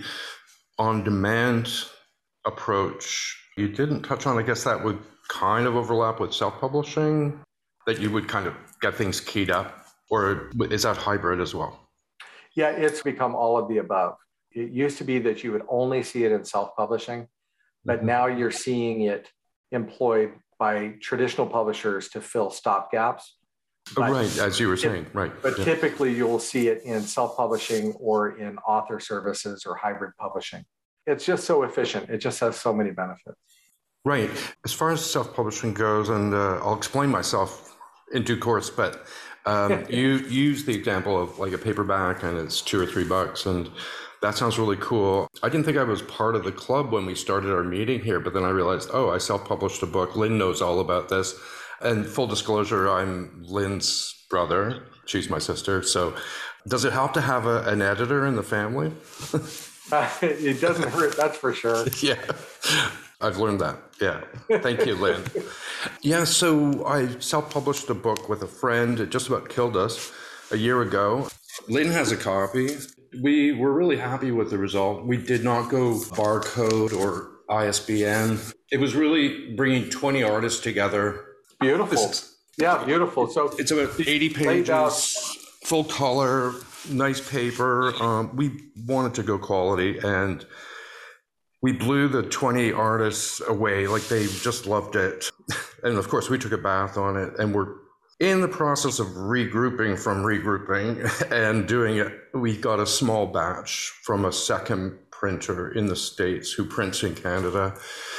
on-demand approach. You didn't touch on, I guess that would kind of overlap with self-publishing, that you would kind of get things keyed up, or is that hybrid as well? Yeah, it's become all of the above. It used to be that you would only see it in self-publishing, but mm-hmm. now you're seeing it employed by traditional publishers to fill stop gaps. Oh, right, as you were saying, it, right. But yeah. typically you'll see it in self-publishing or in author services or hybrid publishing. It's just so efficient. It just has so many benefits. Right. As far as self-publishing goes, and uh, I'll explain myself in due course, but um, you use the example of like a paperback and it's two or three bucks, and that sounds really cool. I didn't think I was part of the club when we started our meeting here, but then I realized, oh, I self-published a book. Lynn knows all about this. And full disclosure, I'm Lynn's brother. She's my sister. So does it help to have a, an editor in the family? uh, it doesn't hurt, that's for sure. Yeah, I've learned that. Yeah. Thank you, Lynn. Yeah, so I self-published a book with a friend. It just about killed us a year ago. Lynn has a copy. We were really happy with the result. We did not go barcode or I S B N. It was really bringing twenty artists together. Beautiful. This, yeah, beautiful. So it's about eighty pages, full color, nice paper. Um, we wanted to go quality, and we blew the twenty artists away. Like, they just loved it. And of course, we took a bath on it, and we're in the process of regrouping from regrouping and doing it. We got a small batch from a second printer in the States who prints in Canada.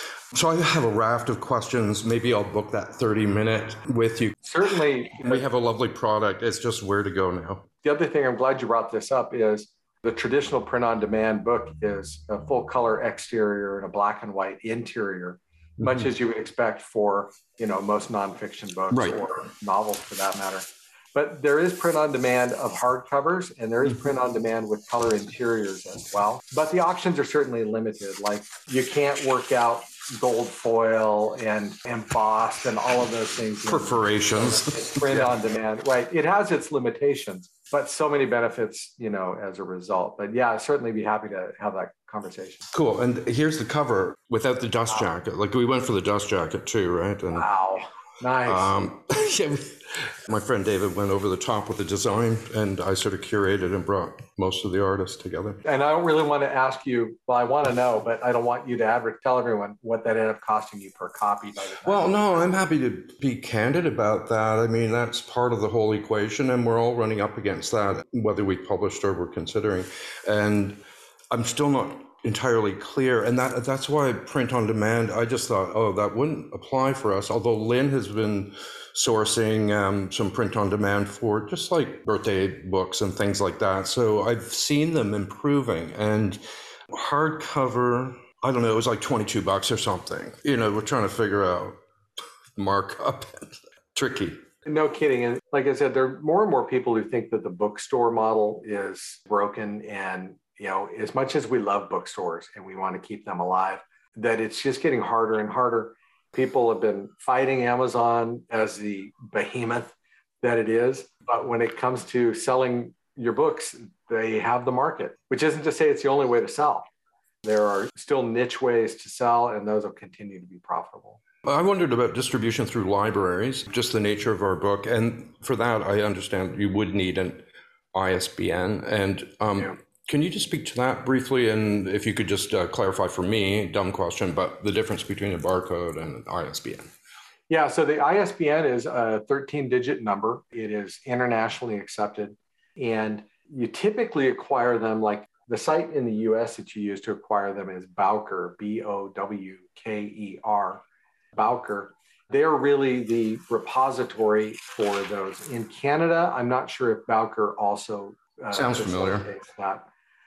So I have a raft of questions. Maybe I'll book that thirty minute with you. Certainly. We have a lovely product. It's just where to go now. The other thing, I'm glad you brought this up, is the traditional print-on-demand book is a full color exterior and a black and white interior, mm-hmm. much as you would expect for, you know, most nonfiction books, right, or novels for that matter. But there is print-on-demand of hardcovers, and there is mm-hmm. print-on-demand with color interiors as well. But the options are certainly limited. Like, you can't work out gold foil and embossed and all of those things. Perforations. It's print on demand, right? It has its limitations, but so many benefits, you know, as a result. But yeah, I'd certainly be happy to have that conversation. Cool. And here's the cover without the dust wow. jacket. Like, we went for the dust jacket too, right? And, wow. Nice. Um, yeah, my friend David went over the top with the design, and I sort of curated and brought most of the artists together. And I don't really want to ask you, well, I want to know, but I don't want you to adver- tell everyone what that ended up costing you per copy. By the time. Well, no, I'm happy to be candid about that. I mean, that's part of the whole equation, and we're all running up against that, whether we published or we're considering. And I'm still not entirely clear, and that that's why print on demand, I just thought, oh, that wouldn't apply for us, although Lynn has been sourcing um, some print on demand for just like birthday books and things like that. So I've seen them improving, and hardcover, I don't know, it was like twenty-two bucks or something. You know, we're trying to figure out markup. Tricky. No kidding. And like I said, there are more and more people who think that the bookstore model is broken, and you know, as much as we love bookstores and we want to keep them alive, that it's just getting harder and harder. People have been fighting Amazon as the behemoth that it is. But when it comes to selling your books, they have the market, which isn't to say it's the only way to sell. There are still niche ways to sell, and those will continue to be profitable. I wondered about distribution through libraries, just the nature of our book. And for that, I understand you would need an I S B N. And um, yeah. Can you just speak to that briefly? And if you could just uh, clarify for me, dumb question, but the difference between a barcode and an I S B N. Yeah, so the I S B N is a thirteen digit number. It is internationally accepted. And you typically acquire them, like the site in the U S that you use to acquire them is Bowker, B O W K E R, Bowker. They're really the repository for those. In Canada, I'm not sure if Bowker also uh, sounds familiar. That.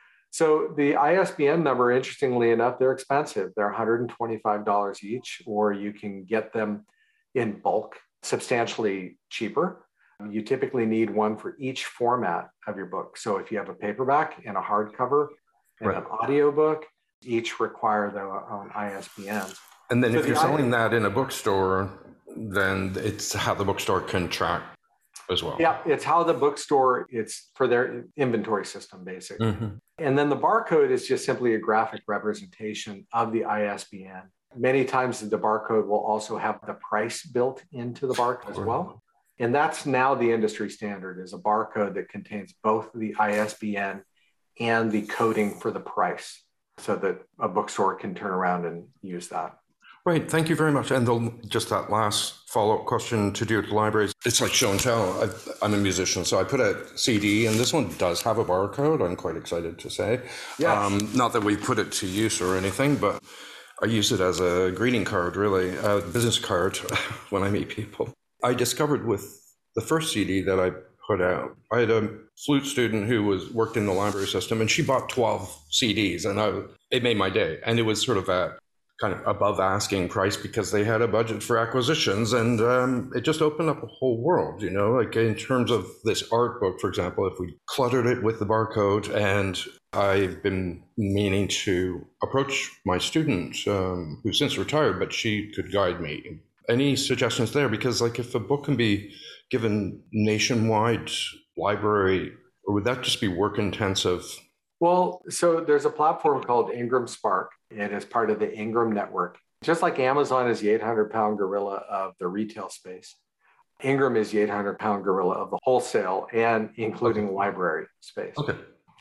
So the I S B N number, interestingly enough, they're expensive. They're one hundred twenty-five dollars each, or you can get them in bulk, substantially cheaper. You typically need one for each format of your book. So if you have a paperback and a hardcover and right. an audiobook, each require their own I S B Ns. And then so if the you're I- selling that in a bookstore, then it's how the bookstore can track as well. Yeah, it's how the bookstore, it's for their inventory system, basically. Mm-hmm. And then the barcode is just simply a graphic representation of the I S B N. Many times the barcode will also have the price built into the barcode as well. And that's now the industry standard, is a barcode that contains both the I S B N and the coding for the price, so that a bookstore can turn around and use that. Right, thank you very much. And the, just that last follow-up question to do with the libraries. It's like show and tell. I've, I'm a musician, so I put a C D, and this one does have a barcode, I'm quite excited to say. Yes. Um, not that we put it to use or anything, but I use it as a greeting card, really, a business card when I meet people. I discovered with the first C D that I put out, I had a flute student who was worked in the library system, and she bought twelve C Ds, and I, it made my day. And it was sort of a kind of above asking price because they had a budget for acquisitions, and um, it just opened up a whole world, you know, like in terms of this art book, for example, if we cluttered it with the barcode. And I've been meaning to approach my student, um, who's since retired, but she could guide me. Any suggestions there? Because like if a book can be given nationwide library, or would that just be work intensive? Well, so there's a platform called Ingram Spark. It is part of the Ingram network. Just like Amazon is the eight hundred pound gorilla of the retail space, Ingram is the eight hundred pound gorilla of the wholesale and including okay. library space. Okay.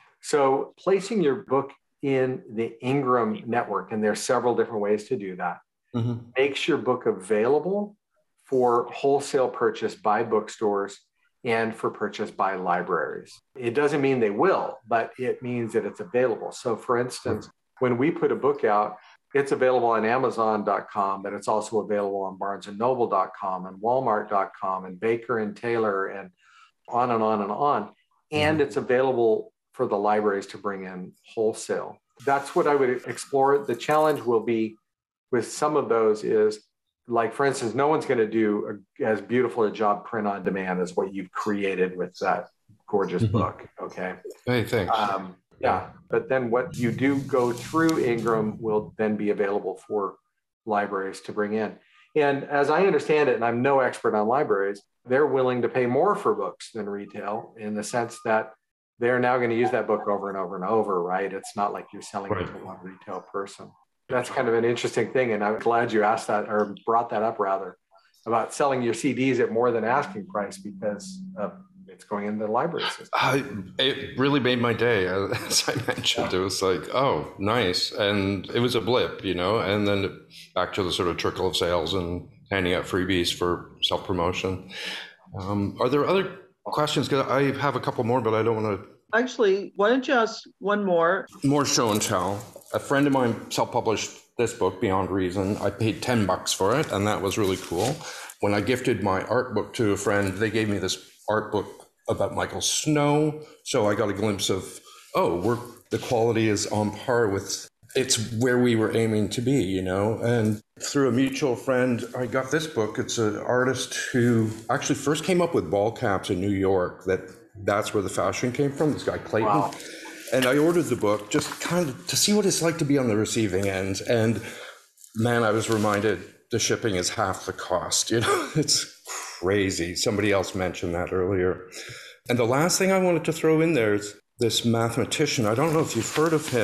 So placing your book in the Ingram network, and there's several different ways to do that, mm-hmm. makes your book available for wholesale purchase by bookstores and for purchase by libraries. It doesn't mean they will, but it means that it's available. So for instance, when we put a book out, it's available on Amazon dot com, but it's also available on Barnes and Noble dot com and Walmart dot com and Baker and Taylor and on and on and on. And it's available for the libraries to bring in wholesale. That's what I would explore. The challenge will be with some of those is, like, for instance, no one's going to do a, as beautiful a job print on demand as what you've created with that gorgeous mm-hmm. book. Okay. Hey, thanks. Um, yeah. But then what you do go through Ingram will then be available for libraries to bring in. And as I understand it, and I'm no expert on libraries, they're willing to pay more for books than retail, in the sense that they're now going to use that book over and over and over, right? It's not like you're selling right. it to one retail person. That's kind of an interesting thing. And I'm glad you asked that, or brought that up rather, about selling your C Ds at more than asking price, because uh, it's going into the library system. I, it really made my day. As I mentioned, yeah. It was like, oh, nice. And it was a blip, you know, and then back to the sort of trickle of sales and handing out freebies for self-promotion. Um, are there other questions? Because I have a couple more, but I don't want to. Actually, why don't you ask one more? More show and tell. A friend of mine self-published this book, Beyond Reason. I paid ten bucks for it, and that was really cool. When I gifted my art book to a friend, they gave me this art book about Michael Snow. So I got a glimpse of, oh, we're, the quality is on par with, it's where we were aiming to be, you know? And through a mutual friend, I got this book. It's an artist who actually first came up with ball caps in New York. That That's where the fashion came from, this guy Clayton. Wow. And I ordered the book just kind of to see what it's like to be on the receiving end. And man, I was reminded the shipping is half the cost. You know, it's crazy. Somebody else mentioned that earlier. And the last thing I wanted to throw in there is this mathematician. I don't know if you've heard of him.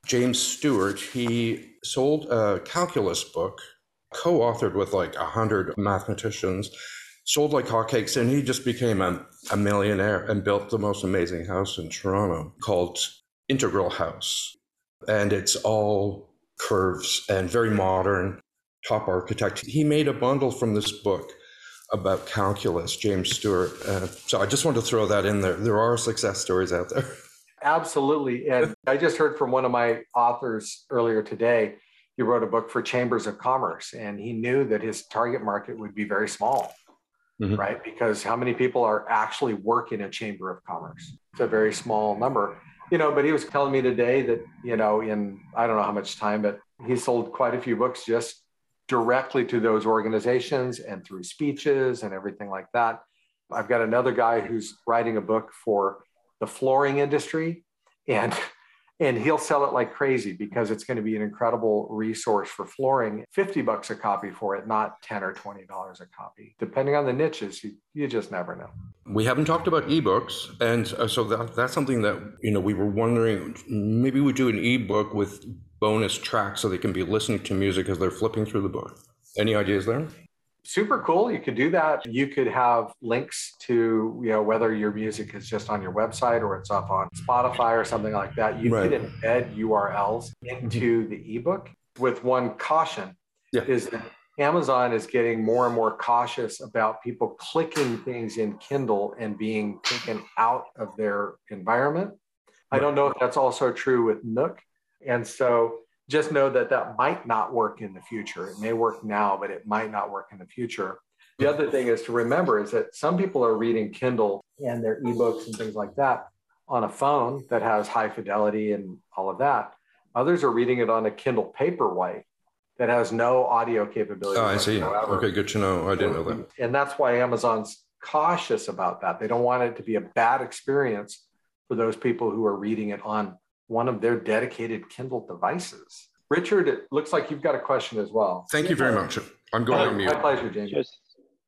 James Stewart, he sold a calculus book, co-authored with like a hundred mathematicians, sold like hotcakes, and he just became a, a millionaire and built the most amazing house in Toronto called Integral House. And it's all curves and very modern, top architect. He made a bundle from this book about calculus, James Stewart. Uh, so I just want to throw that in there. There are success stories out there. Absolutely. And I just heard from one of my authors earlier today. He wrote a book for Chambers of Commerce, and he knew that his target market would be very small, mm-hmm. right? Because how many people are actually work in a Chamber of Commerce? It's a very small number. You know, but he was telling me today that, you know, in, I don't know how much time, but he sold quite a few books just directly to those organizations and through speeches and everything like that. I've got another guy who's writing a book for the flooring industry, and and he'll sell it like crazy because it's going to be an incredible resource for flooring. fifty bucks a copy for it, not ten or twenty dollars a copy. Depending on the niches, you, you just never know. We haven't talked about ebooks, and so that, that's something that, you know, we were wondering, maybe we do an ebook with bonus tracks so they can be listening to music as they're flipping through the book. Any ideas there? Super cool. You could do that. You could have links to, you know, whether your music is just on your website or it's up on Spotify or something like that. You right. could embed U R Ls into the ebook with one caution, yeah. is that Amazon is getting more and more cautious about people clicking things in Kindle and being taken out of their environment. Right. I don't know if that's also true with Nook. And so just know that that might not work in the future. It may work now, but it might not work in the future. The other thing is to remember is that some people are reading Kindle and their ebooks and things like that on a phone that has high fidelity and all of that. Others are reading it on a Kindle Paperwhite that has no audio capability. Oh, I see. Okay, good to know. I didn't know that. And that's why Amazon's cautious about that. They don't want it to be a bad experience for those people who are reading it on one of their dedicated Kindle devices. Richard, it looks like you've got a question as well. Thank you very much. I'm going oh, on mute. My pleasure, James. Just,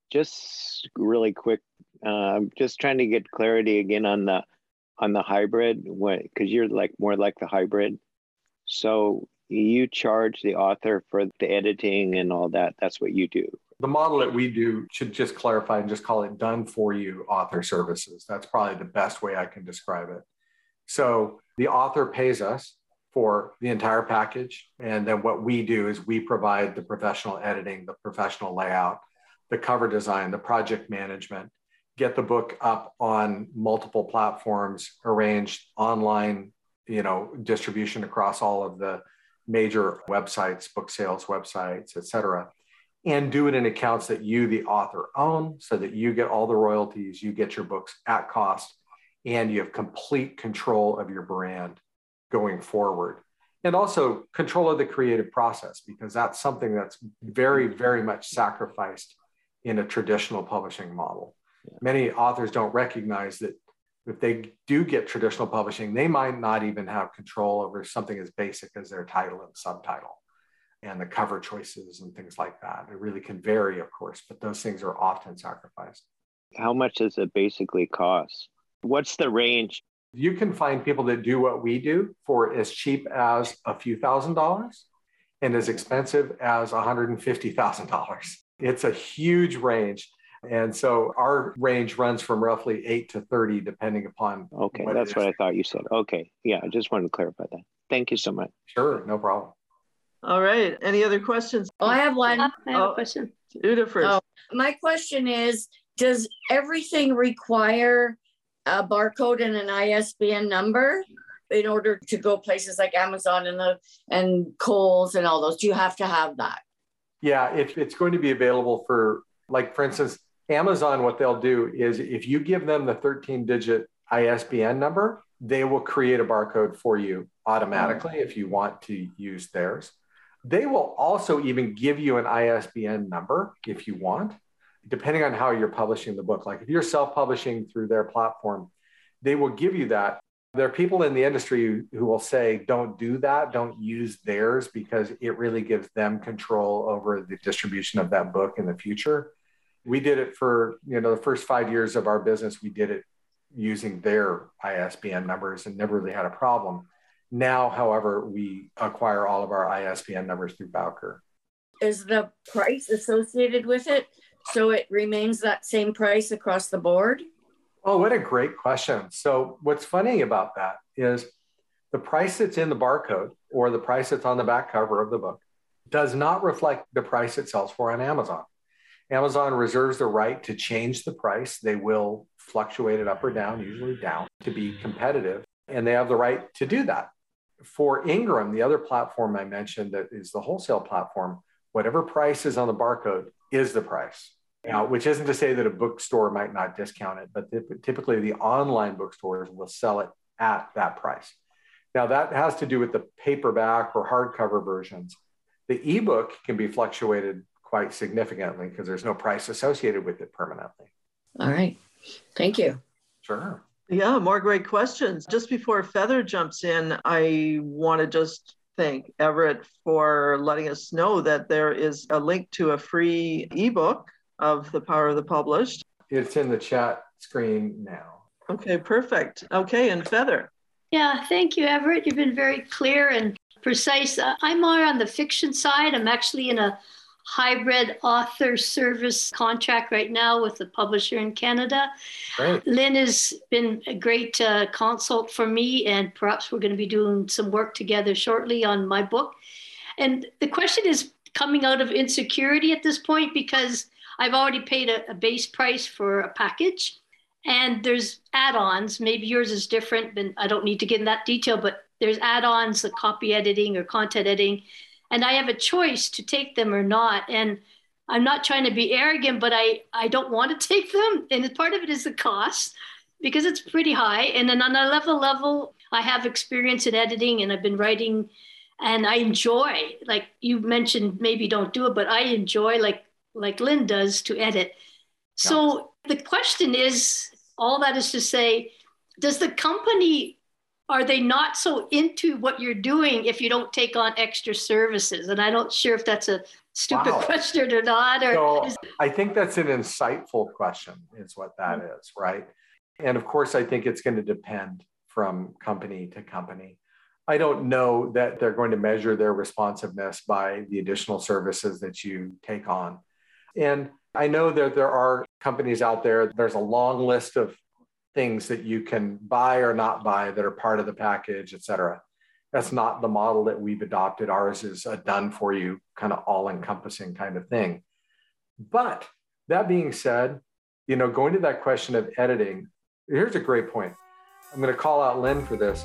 just really quick, I'm uh, just trying to get clarity again on the on the hybrid, because you're like more like the hybrid. So you charge the author for the editing and all that. That's what you do. The model that we do, should just clarify and just call it done for you author services. That's probably the best way I can describe it. So the author pays us for the entire package. And then what we do is we provide the professional editing, the professional layout, the cover design, the project management, get the book up on multiple platforms, arranged online, you know, distribution across all of the major websites, book sales websites, et cetera, and do it in accounts that you, the author, own so that you get all the royalties, you get your books at cost, and you have complete control of your brand going forward. And also control of the creative process, because that's something that's very, very much sacrificed in a traditional publishing model. Yeah. Many authors don't recognize that if they do get traditional publishing, they might not even have control over something as basic as their title and subtitle and the cover choices and things like that. It really can vary, of course, but those things are often sacrificed. How much does it basically cost? What's the range? You can find people that do what we do for as cheap as a few thousand dollars and as expensive as one hundred fifty thousand dollars. It's a huge range. And so our range runs from roughly eight to thirty, depending upon. Okay, what that's what I thought you said. Okay. Yeah, I just wanted to clarify that. Thank you so much. Sure, no problem. All right. Any other questions? Oh, I have one. I have oh, a question. Uda first. Oh, my question is, does everything require a barcode and an I S B N number in order to go places like Amazon and the and Kohl's and all those? Do you have to have that? Yeah, it, it's going to be available for, like, for instance, Amazon, what they'll do is if you give them the thirteen digit I S B N number, they will create a barcode for you automatically if you want to use theirs. They will also even give you an I S B N number if you want, depending on how you're publishing the book. Like if you're self-publishing through their platform, they will give you that. There are people in the industry who will say, don't do that, don't use theirs, because it really gives them control over the distribution of that book in the future. We did it for, you know, the first five years of our business, we did it using their I S B N numbers and never really had a problem. Now, however, we acquire all of our I S B N numbers through Bowker. Is the price associated with it so it remains that same price across the board? Oh, what a great question. So what's funny about that is the price that's in the barcode or the price that's on the back cover of the book does not reflect the price it sells for on Amazon. Amazon reserves the right to change the price. They will fluctuate it up or down, usually down, to be competitive, and they have the right to do that. For Ingram, the other platform I mentioned that is the wholesale platform, whatever price is on the barcode is the price. Now, which isn't to say that a bookstore might not discount it, but typically the online bookstores will sell it at that price. Now, that has to do with the paperback or hardcover versions. The ebook can be fluctuated quite significantly because there's no price associated with it permanently. All right. Thank you. Sure. Yeah, more great questions. Just before Feather jumps in, I want to just thank Everett for letting us know that there is a link to a free ebook of The Power of the Published. It's in the chat screen now. Okay, perfect. Okay, and Feather. Yeah, thank you, Everett. You've been very clear and precise. Uh, I'm more on the fiction side. I'm actually in a hybrid author service contract right now with a publisher in Canada. Great. Lynn has been a great uh, consult for me, and perhaps we're going to be doing some work together shortly on my book. And the question is coming out of insecurity at this point, because I've already paid a, a base price for a package, and there's add-ons. Maybe yours is different, and I don't need to get in that detail, but there's add-ons, the copy editing or content editing, and I have a choice to take them or not. And I'm not trying to be arrogant, but I, I don't want to take them. And part of it is the cost, because it's pretty high. And then on a level level, I have experience in editing, and I've been writing, and I enjoy, like you mentioned, maybe don't do it, but I enjoy, like, like Lynn does, to edit. So the question is, all that is to say, does the company, are they not so into what you're doing if you don't take on extra services? And I'm not sure if that's a stupid Wow. question or not. Or so is- I think that's an insightful question, is what that mm-hmm. is, right? And of course, I think it's going to depend from company to company. I don't know that they're going to measure their responsiveness by the additional services that you take on. And I know that there are companies out there, there's a long list of things that you can buy or not buy that are part of the package, et cetera. That's not the model that we've adopted. Ours is a done for you, kind of all encompassing kind of thing. But that being said, you know, going to that question of editing, here's a great point. I'm going to call out Lynn for this.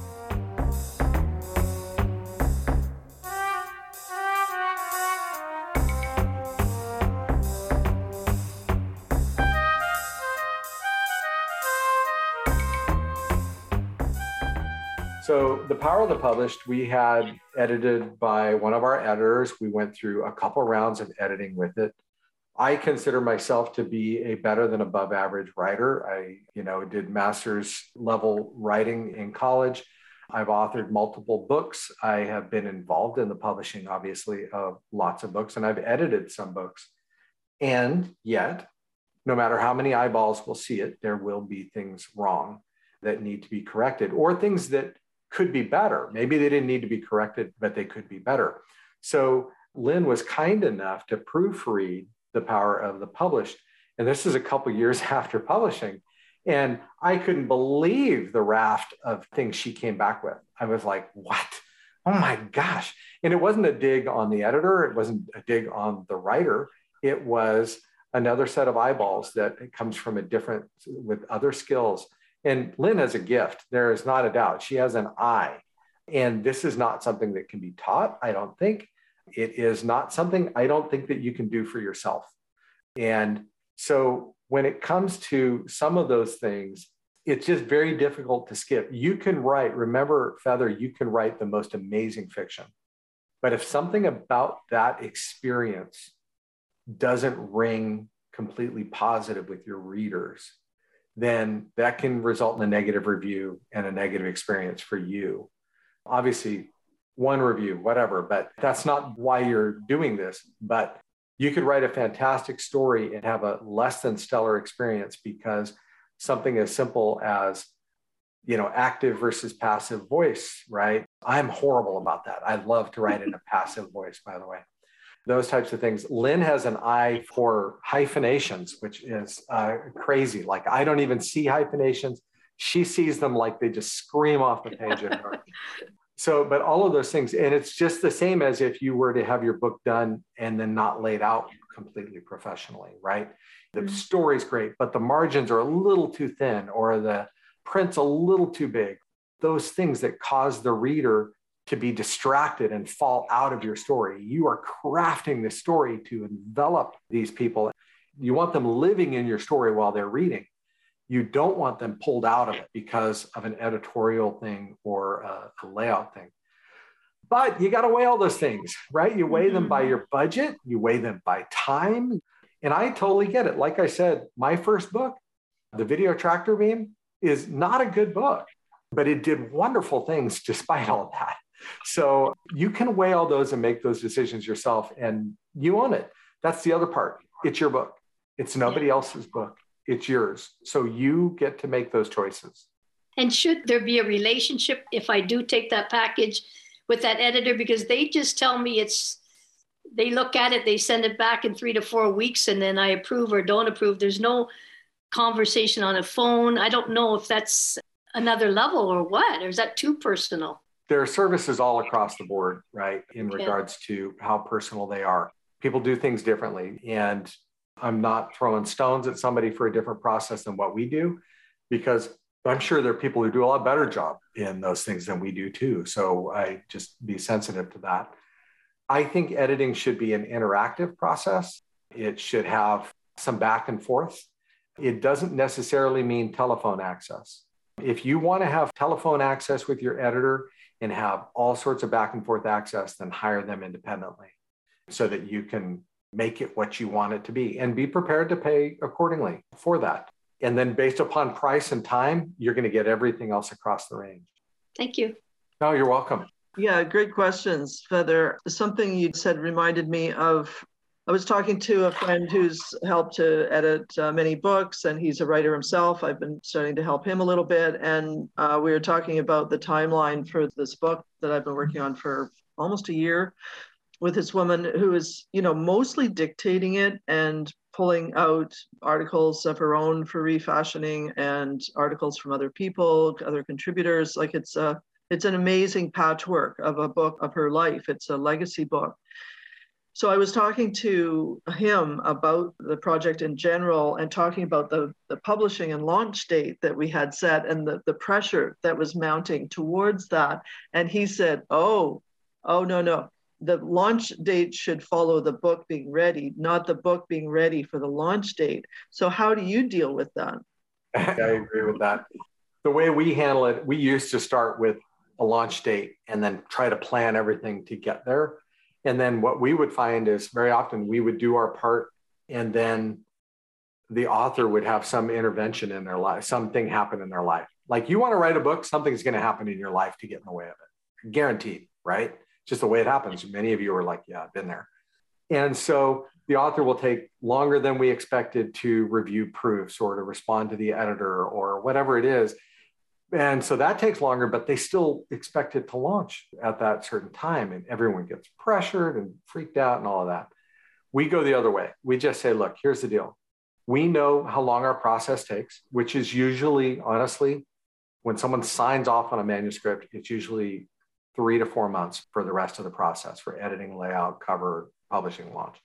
So The Power of the Published, we had edited by one of our editors. We went through a couple rounds of editing with it. I consider myself to be a better than above average writer. I, you know, did master's level writing in college. I've authored multiple books. I have been involved in the publishing, obviously, of lots of books, and I've edited some books. And yet, no matter how many eyeballs will see it, there will be things wrong that need to be corrected, or things that could be better. Maybe they didn't need to be corrected, but they could be better. So Lynn was kind enough to proofread The Power of the Published. And this is a couple years after publishing. And I couldn't believe the raft of things she came back with. I was like, what? Oh my gosh. And it wasn't a dig on the editor. It wasn't a dig on the writer. It was another set of eyeballs that comes from a different, with other skills. And Lynn has a gift. There is not a doubt. She has an eye. And this is not something that can be taught, I don't think. It is not something I don't think that you can do for yourself. And so when it comes to some of those things, it's just very difficult to skip. You can write, remember, Feather, you can write the most amazing fiction. But if something about that experience doesn't ring completely positive with your readers, then that can result in a negative review and a negative experience for you. Obviously, one review, whatever, but that's not why you're doing this. But you could write a fantastic story and have a less than stellar experience because something as simple as you know, active versus passive voice, right? I'm horrible about that. I love to write in a passive voice, by the way. Those types of things. Lynn has an eye for hyphenations, which is uh, crazy. Like, I don't even see hyphenations. She sees them like they just scream off the page at her. So, but all of those things, and it's just the same as if you were to have your book done and then not laid out completely professionally, right? The mm-hmm. story's great, but the margins are a little too thin, or the print's a little too big. Those things that cause the reader to be distracted and fall out of your story. You are crafting the story to envelop these people. You want them living in your story while they're reading. You don't want them pulled out of it because of an editorial thing or a, a layout thing. But you got to weigh all those things, right? You weigh them by your budget, you weigh them by time. And I totally get it. Like I said, my first book, The Video Tractor Beam, is not a good book, but it did wonderful things despite all of that. So you can weigh all those and make those decisions yourself, and you own it. That's the other part. It's your book. It's nobody else's book. It's yours. So you get to make those choices. And should there be a relationship if I do take that package with that editor? Because they just tell me it's, they look at it, they send it back in three to four weeks, and then I approve or don't approve. There's no conversation on a phone. I don't know if that's another level or what, or is that too personal? There are services all across the board, right, in okay. regards to how personal they are. People do things differently. And I'm not throwing stones at somebody for a different process than what we do, because I'm sure there are people who do a lot better job in those things than we do too. So I just be sensitive to that. I think editing should be an interactive process. It should have some back and forth. It doesn't necessarily mean telephone access. If you want to have telephone access with your editor and have all sorts of back and forth access, then hire them independently so that you can make it what you want it to be, and be prepared to pay accordingly for that. And then based upon price and time, you're going to get everything else across the range. Thank you. No, you're welcome. Yeah, great questions, Feather. Something you said reminded me of, I was talking to a friend who's helped to edit uh, many books, and he's a writer himself. I've been starting to help him a little bit. And uh, we were talking about the timeline for this book that I've been working on for almost a year, with this woman who is, you know, mostly dictating it and pulling out articles of her own for refashioning and articles from other people, other contributors. Like it's a, it's an amazing patchwork of a book of her life. It's a legacy book. So I was talking to him about the project in general and talking about the, the publishing and launch date that we had set and the, the pressure that was mounting towards that. And he said, oh, oh, no, no. The launch date should follow the book being ready, not the book being ready for the launch date. So how do you deal with that? I agree with that. The way we handle it, we used to start with a launch date and then try to plan everything to get there. And then what we would find is very often we would do our part, and then the author would have some intervention in their life, something happen in their life. Like, you want to write a book, something's going to happen in your life to get in the way of it. Guaranteed, right? Just the way it happens. Many of you are like, yeah, I've been there. And so the author will take longer than we expected to review proofs or to respond to the editor or whatever it is. And so that takes longer, but they still expect it to launch at that certain time. And everyone gets pressured and freaked out and all of that. We go the other way. We just say, look, here's the deal. We know how long our process takes, which is usually, honestly, when someone signs off on a manuscript, it's usually three to four months for the rest of the process, for editing, layout, cover, publishing, launch.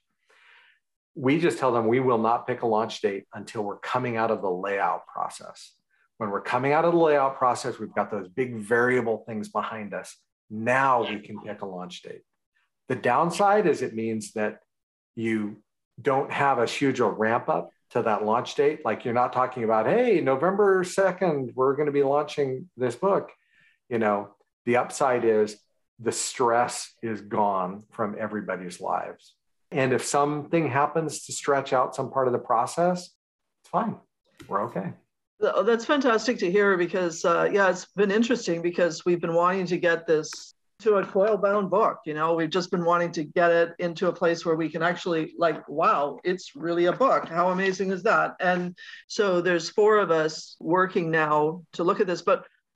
We just tell them we will not pick a launch date until we're coming out of the layout process. When we're coming out of the layout process, we've got those big variable things behind us. Now we can pick a launch date. The downside is it means that you don't have a huge ramp up to that launch date. Like, you're not talking about, hey, November second, we're going to be launching this book. You know, the upside is the stress is gone from everybody's lives. And if something happens to stretch out some part of the process, it's fine. We're okay. That's fantastic to hear, because, uh, yeah, it's been interesting because we've been wanting to get this to a coil-bound book. You know, we've just been wanting to get it into a place where we can actually, like, wow, it's really a book. How amazing is that? And so there's four of us working now to look at this. But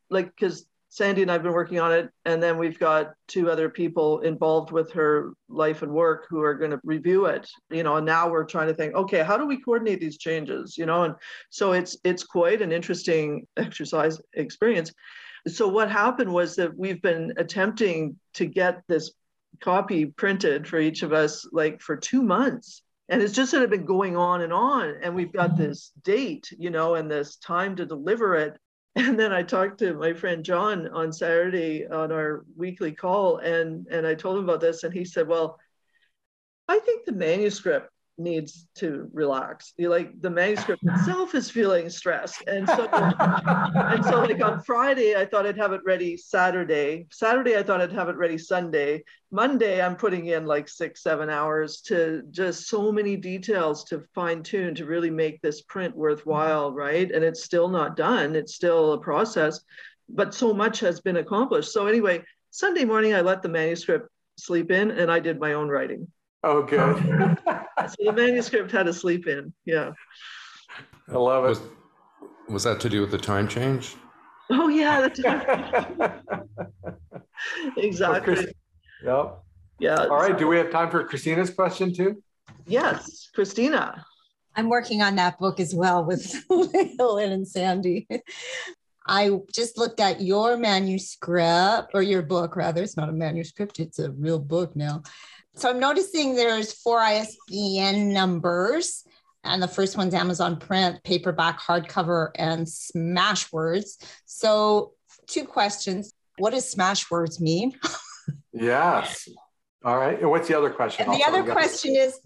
like, because Sandy and I've been working on it, and then we've got two other people involved with her life and work who are going to review it, you know, and now we're trying to think, okay, how do we coordinate these changes, you know? And so it's it's quite an interesting exercise experience. So what happened was that we've been attempting to get this copy printed for each of us, like for two months. And it's just sort of been going on and on. And we've got this date, you know, and this time to deliver it. And then I talked to my friend John on Saturday on our weekly call, and, and I told him about this, and he said, well, I think the manuscript needs to relax. You like the manuscript itself is feeling stressed. And so, and so like on Friday, I thought I'd have it ready Saturday. Saturday, I thought I'd have it ready Sunday. Monday, I'm putting in like six, seven hours to just so many details to fine tune to really make this print worthwhile, right? And it's still not done. It's still a process, but so much has been accomplished. So anyway, Sunday morning, I let the manuscript sleep in and I did my own writing. Oh, good. So the manuscript had to sleep in. Yeah. I love it. Was, was that to do with the time change? Oh, yeah. The time. Exactly. Yep. Yeah. All right. Do we have time for Christina's question too? Yes. Christina. I'm working on that book as well with Lynn and Sandy. I just looked at your manuscript, or your book rather. It's not a manuscript. It's a real book now. So I'm noticing there's four I S B N numbers, and the first one's Amazon print, paperback, hardcover, and Smashwords. So two questions. What does Smashwords mean? Yes. All right. And what's the other question? And the other question is,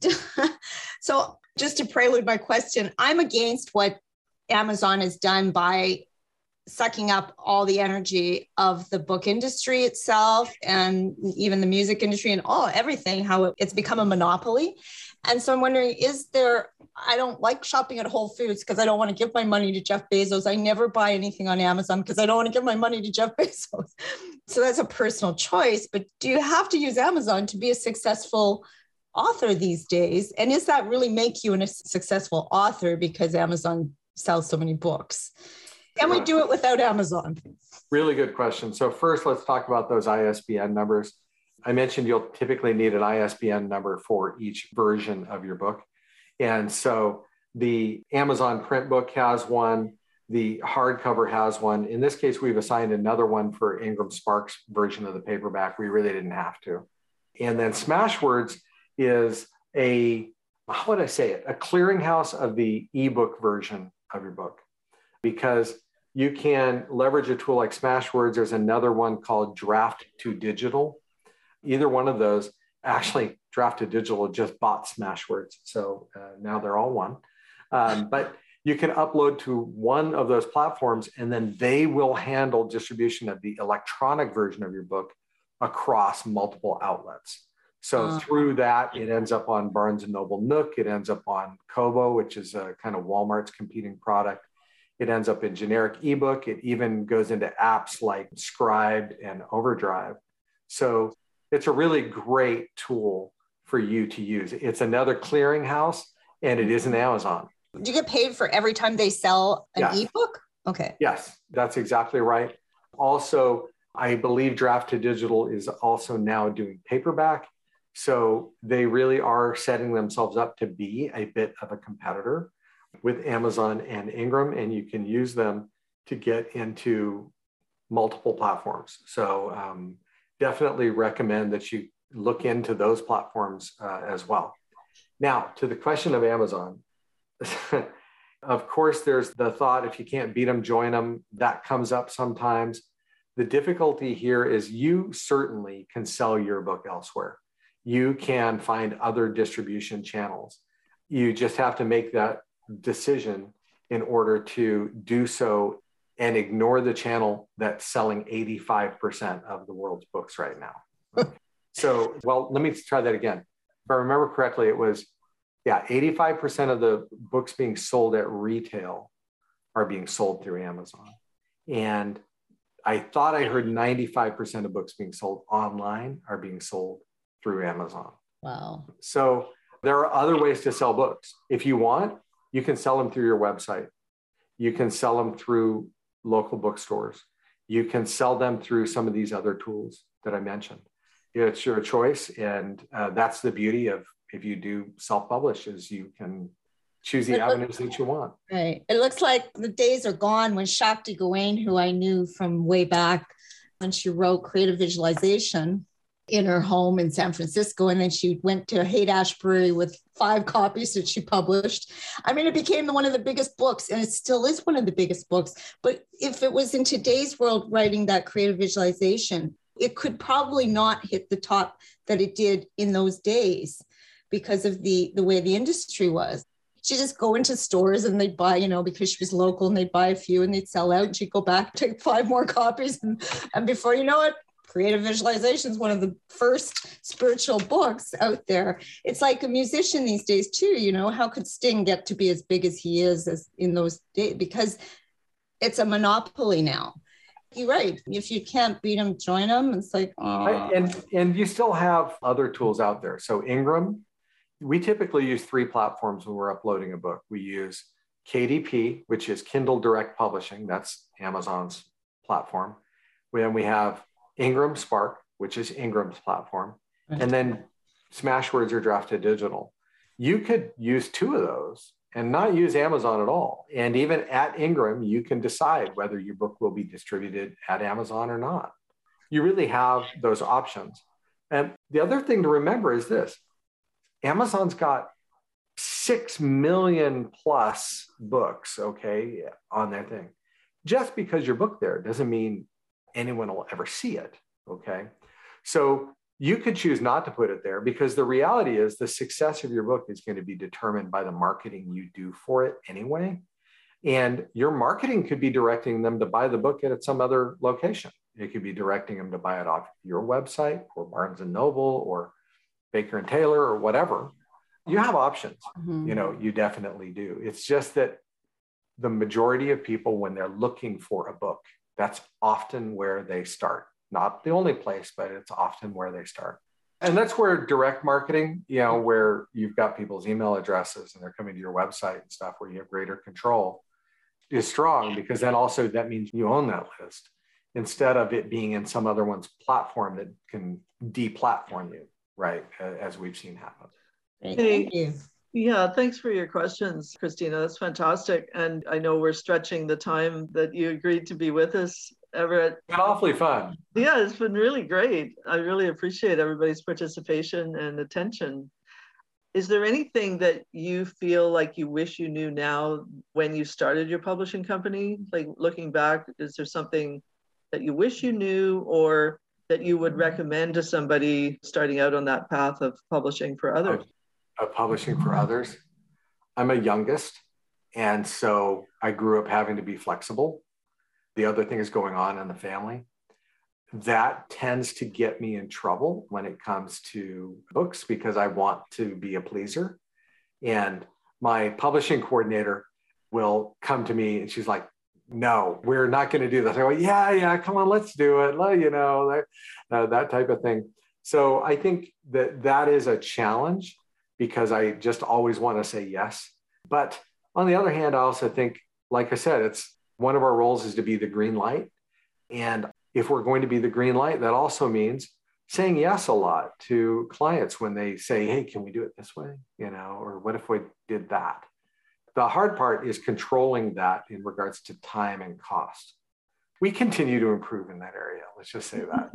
so just to prelude my question, I'm against what Amazon has done by sucking up all the energy of the book industry itself and even the music industry and all everything, how it, it's become a monopoly. And so I'm wondering, is there, I don't like shopping at Whole Foods because I don't want to give my money to Jeff Bezos. I never buy anything on Amazon because I don't want to give my money to Jeff Bezos. So that's a personal choice, but do you have to use Amazon to be a successful author these days? And does that really make you a successful author because Amazon sells so many books? Can we do it without Amazon? Really good question. So first, let's talk about those I S B N numbers. I mentioned you'll typically need an I S B N number for each version of your book. And so the Amazon print book has one, the hardcover has one. In this case, we've assigned another one for Ingram Sparks version of the paperback. We really didn't have to. And then Smashwords is a, how would I say it? A clearinghouse of the ebook version of your book, because you can leverage a tool like Smashwords. There's another one called Draft to Digital. Either one of those, actually Draft to Digital just bought Smashwords. So uh, now they're all one. Um, but you can upload to one of those platforms and then they will handle distribution of the electronic version of your book across multiple outlets. So uh-huh. through that, it ends up on Barnes and Noble Nook. It ends up on Kobo, which is a kind of Walmart's competing product. It ends up in generic ebook. It even goes into apps like Scribd and Overdrive. So it's a really great tool for you to use. It's another clearinghouse, and it isn't Amazon. Do you get paid for every time they sell an yes. ebook? Okay. Yes, that's exactly right. Also, I believe Draft to Digital is also now doing paperback. So they really are setting themselves up to be a bit of a competitor with Amazon and Ingram, and you can use them to get into multiple platforms. So um, definitely recommend that you look into those platforms uh, as well. Now, to the question of Amazon, of course, there's the thought, if you can't beat them, join them. That comes up sometimes. The difficulty here is you certainly can sell your book elsewhere. You can find other distribution channels. You just have to make that decision in order to do so and ignore the channel that's selling eighty-five percent of the world's books right now. So, well, let me try that again. If I remember correctly, it was, yeah, eighty-five percent of the books being sold at retail are being sold through Amazon. And I thought I heard ninety-five percent of books being sold online are being sold through Amazon. Wow. So there are other ways to sell books. If you want, you can sell them through your website. You can sell them through local bookstores. you can sell them through some of these other tools that I mentioned. It's your choice. And uh, that's the beauty of if you do self-publish is you can choose the avenues that you want. Right. It looks like the days are gone when Shakti Gawain, who I knew from way back when she wrote Creative Visualization in her home in San Francisco, and then she went to Haight-Ashbury with five copies that she published. I mean, it became one of the biggest books, and it still is one of the biggest books. But if it was in today's world writing that creative visualization, it could probably not hit the top that it did in those days because of the, the way the industry was. She'd just go into stores and they'd buy, you know, because she was local, and they'd buy a few and they'd sell out. And she'd go back, take five more copies. And, and before you know it, Creative Visualization is one of the first spiritual books out there. It's like a musician these days too, you know, how could Sting get to be as big as he is as in those days? Because it's a monopoly now. You're right. If you can't beat them, join them. It's like, oh. And, and you still have other tools out there. So Ingram, we typically use three platforms when we're uploading a book. We use K D P, which is Kindle Direct Publishing. That's Amazon's platform. Then we have Ingram Spark, which is Ingram's platform. Right. And then Smashwords or Draft to Digital. You could use two of those and not use Amazon at all. And even at Ingram, you can decide whether your book will be distributed at Amazon or not. You really have those options. And the other thing to remember is this. Amazon's got six million plus books, okay, on their thing. Just because your book there doesn't mean anyone will ever see it, okay? So you could choose not to put it there because the reality is the success of your book is going to be determined by the marketing you do for it anyway. And your marketing could be directing them to buy the book at some other location. It could be directing them to buy it off your website or Barnes and Noble or Baker and Taylor or whatever. You have options, mm-hmm. you know, you definitely do. It's just that the majority of people, when they're looking for a book, that's often where they start. Not the only place, but it's often where they start. And that's where direct marketing, you know, where you've got people's email addresses and they're coming to your website and stuff where you have greater control is strong, because then also that means you own that list instead of it being in some other one's platform that can de-platform you, right? As we've seen happen. Thank you. Yeah, thanks for your questions, Christina. That's fantastic. And I know we're stretching the time that you agreed to be with us, Everett. It's been awfully fun. Yeah, it's been really great. I really appreciate everybody's participation and attention. Is there anything that you feel like you wish you knew now when you started your publishing company? Like looking back, is there something that you wish you knew or that you would recommend to somebody starting out on that path of publishing for others? Of publishing for others. I'm a youngest, and so I grew up having to be flexible. The other thing is going on in the family. That tends to get me in trouble when it comes to books because I want to be a pleaser. And my publishing coordinator will come to me and she's like, no, we're not going to do this. I go, yeah, yeah, come on, let's do it. Let, you know, that, uh, that type of thing. So I think that that is a challenge, because I just always want to say yes. But on the other hand, I also think, like I said, it's one of our roles is to be the green light. And if we're going to be the green light, that also means saying yes a lot to clients when they say, hey, can we do it this way? You know, or what if we did that? The hard part is controlling that in regards to time and cost. We continue to improve in that area. Let's just say that.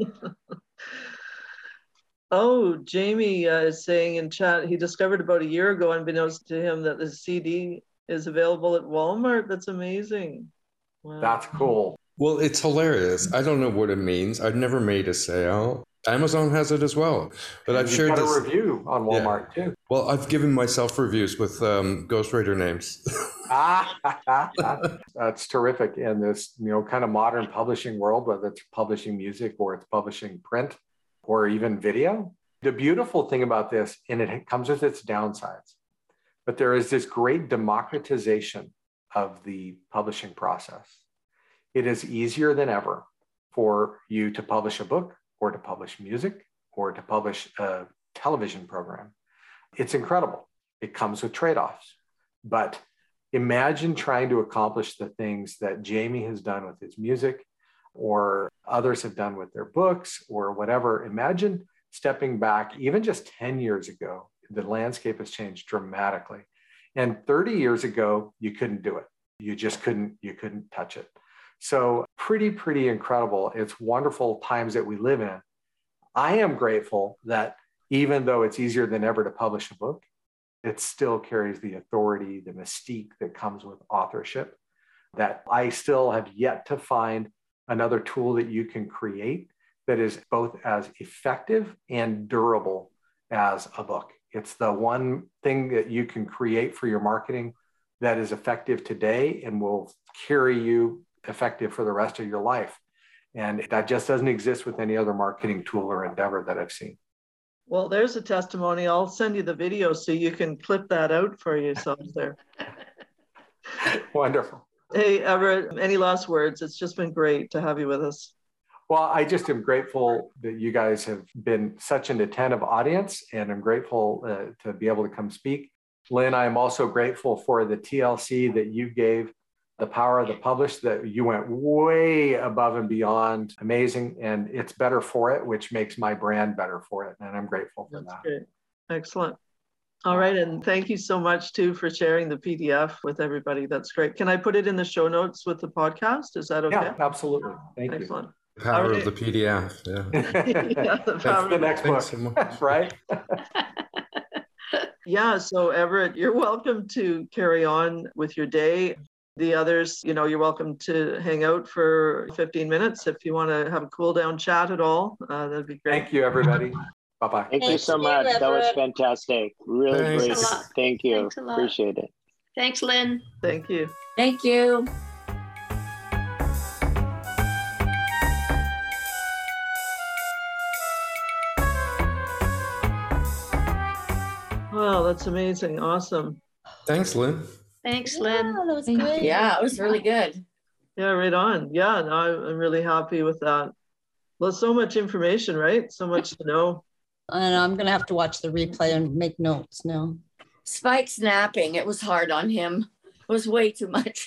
Oh, Jamie uh, is saying in chat, he discovered about a year ago, unbeknownst to him, that the C D is available at Walmart. That's amazing. Wow. That's cool. Well, it's hilarious. I don't know what it means. I've never made a sale. Amazon has it as well. But I've shared got this. a review on Walmart yeah. too. Well, I've given myself reviews with um, ghostwriter names. ah, that's terrific. In this, you know, kind of modern publishing world, whether it's publishing music or it's publishing print, or even video. The beautiful thing about this, and it comes with its downsides, but there is this great democratization of the publishing process. It is easier than ever for you to publish a book or to publish music or to publish a television program. It's incredible. It comes with trade-offs, but imagine trying to accomplish the things that Jamie has done with his music. or others have done with their books or whatever. Imagine stepping back even just ten years ago, the landscape has changed dramatically. And thirty years ago, you couldn't do it. You just couldn't, you couldn't touch it. So pretty, pretty incredible. It's wonderful times that we live in. I am grateful that even though it's easier than ever to publish a book, it still carries the authority, the mystique that comes with authorship, that I still have yet to find another tool that you can create that is both as effective and durable as a book. It's the one thing that you can create for your marketing that is effective today and will carry you effective for the rest of your life. And that just doesn't exist with any other marketing tool or endeavor that I've seen. Well, there's a testimony. I'll send you the video so you can clip that out for yourselves there. Wonderful. Hey, Everett, any last words? It's just been great to have you with us. Well, I just am grateful that you guys have been such an attentive audience, and I'm grateful uh, to be able to come speak. Lynn, I am also grateful for the T L C that you gave, the power of the published, that you went way above and beyond amazing, and it's better for it, which makes my brand better for it. And I'm grateful for That's that. great. Excellent. All right. And thank you so much too for sharing the P D F with everybody. That's great. Can I put it in the show notes with the podcast? Is that okay? Yeah, absolutely. Thank Excellent. you. The power right. of the P D F. Yeah. Yeah, the That's power the of- next book, Thanks so much. right? Yeah. So Everett, you're welcome to carry on with your day. The others, you know, you're welcome to hang out for fifteen minutes if you want to have a cool down chat at all. Uh, that'd be great. Thank you, everybody. Bye-bye. Thank you Thank so you, much. That was Everett. fantastic. Really Thanks. great. Thanks a lot. Thank you. Thanks a lot. Appreciate it. Thanks, Lynn. Thank you. Thank you. Wow, that's amazing. Awesome. Thanks, Lynn. Thanks, Yeah, Lynn. that was Thank you. great. Yeah, it was really good. Yeah, right on. Yeah, no, I- I'm really happy with that. Well, so much information, right? So much to know. And I'm going to have to watch the replay and make notes now. Spike's napping. It was hard on him. It was way too much.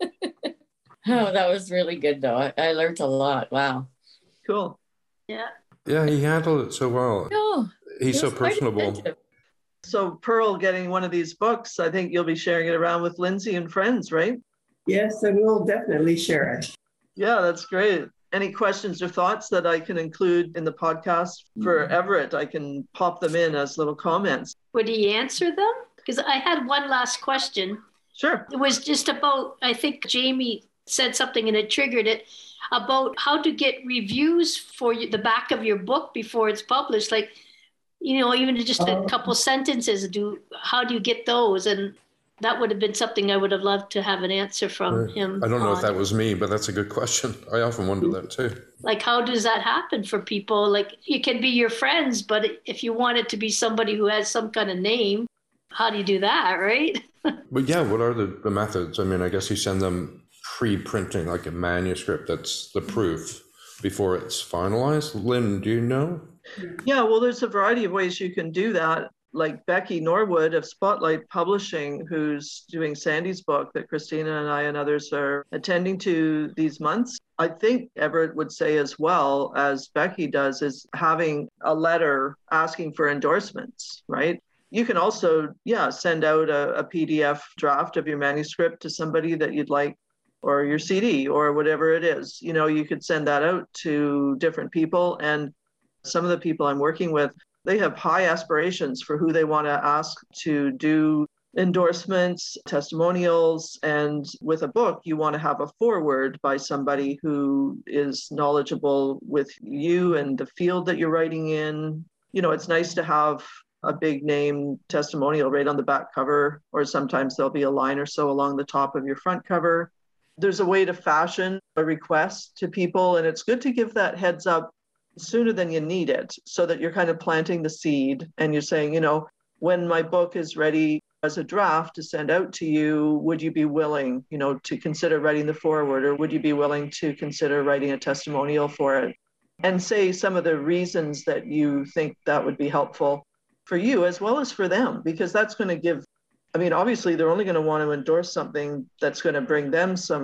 Oh, that was really good, though. I, I learned a lot. Wow. Cool. Yeah. Yeah, he handled it so well. Oh, He's he so was quite personable. attentive. So Pearl getting one of these books, I think you'll be sharing it around with Lindsay and friends, right? Yes, I will definitely share it. Yeah, that's great. Any questions or thoughts that I can include in the podcast for Everett? I can pop them in as little comments. Would he answer them? Because I had one last question. Sure. It was just about, I think Jamie said something and it triggered it, about how to get reviews for you, the back of your book before it's published. Like, you know, even just a Oh. couple sentences, do how do you get those? And that would have been something I would have loved to have an answer from him. I don't know if on. that was me, but that's a good question. I often wonder that too. Like, how does that happen for people? Like, it can be your friends, but if you want it to be somebody who has some kind of name, how do you do that, right? But yeah, what are the, the methods? I mean, I guess you send them pre-printing, like a manuscript that's the proof before it's finalized. Lynn, do you know? Yeah, well, there's a variety of ways you can do that. Like Becky Norwood of Spotlight Publishing, who's doing Sandy's book that Christina and I and others are attending to these months. I think Everett would say as well, as Becky does, is having a letter asking for endorsements, right? You can also, yeah, send out a, a P D F draft of your manuscript to somebody that you'd like, or your C D or whatever it is. You know, you could send that out to different people. And some of the people I'm working with, they have high aspirations for who they want to ask to do endorsements, testimonials. And with a book, you want to have a foreword by somebody who is knowledgeable with you and the field that you're writing in. You know, it's nice to have a big name testimonial right on the back cover, or sometimes there'll be a line or so along the top of your front cover. There's a way to fashion a request to people, and it's good to give that heads up sooner than you need it, so that you're kind of planting the seed and you're saying, you know, when my book is ready as a draft to send out to you, would you be willing, you know, to consider writing the foreword, or would you be willing to consider writing a testimonial for it? And say some of the reasons that you think that would be helpful for you as well as for them, because that's going to give, I mean, obviously they're only going to want to endorse something that's going to bring them some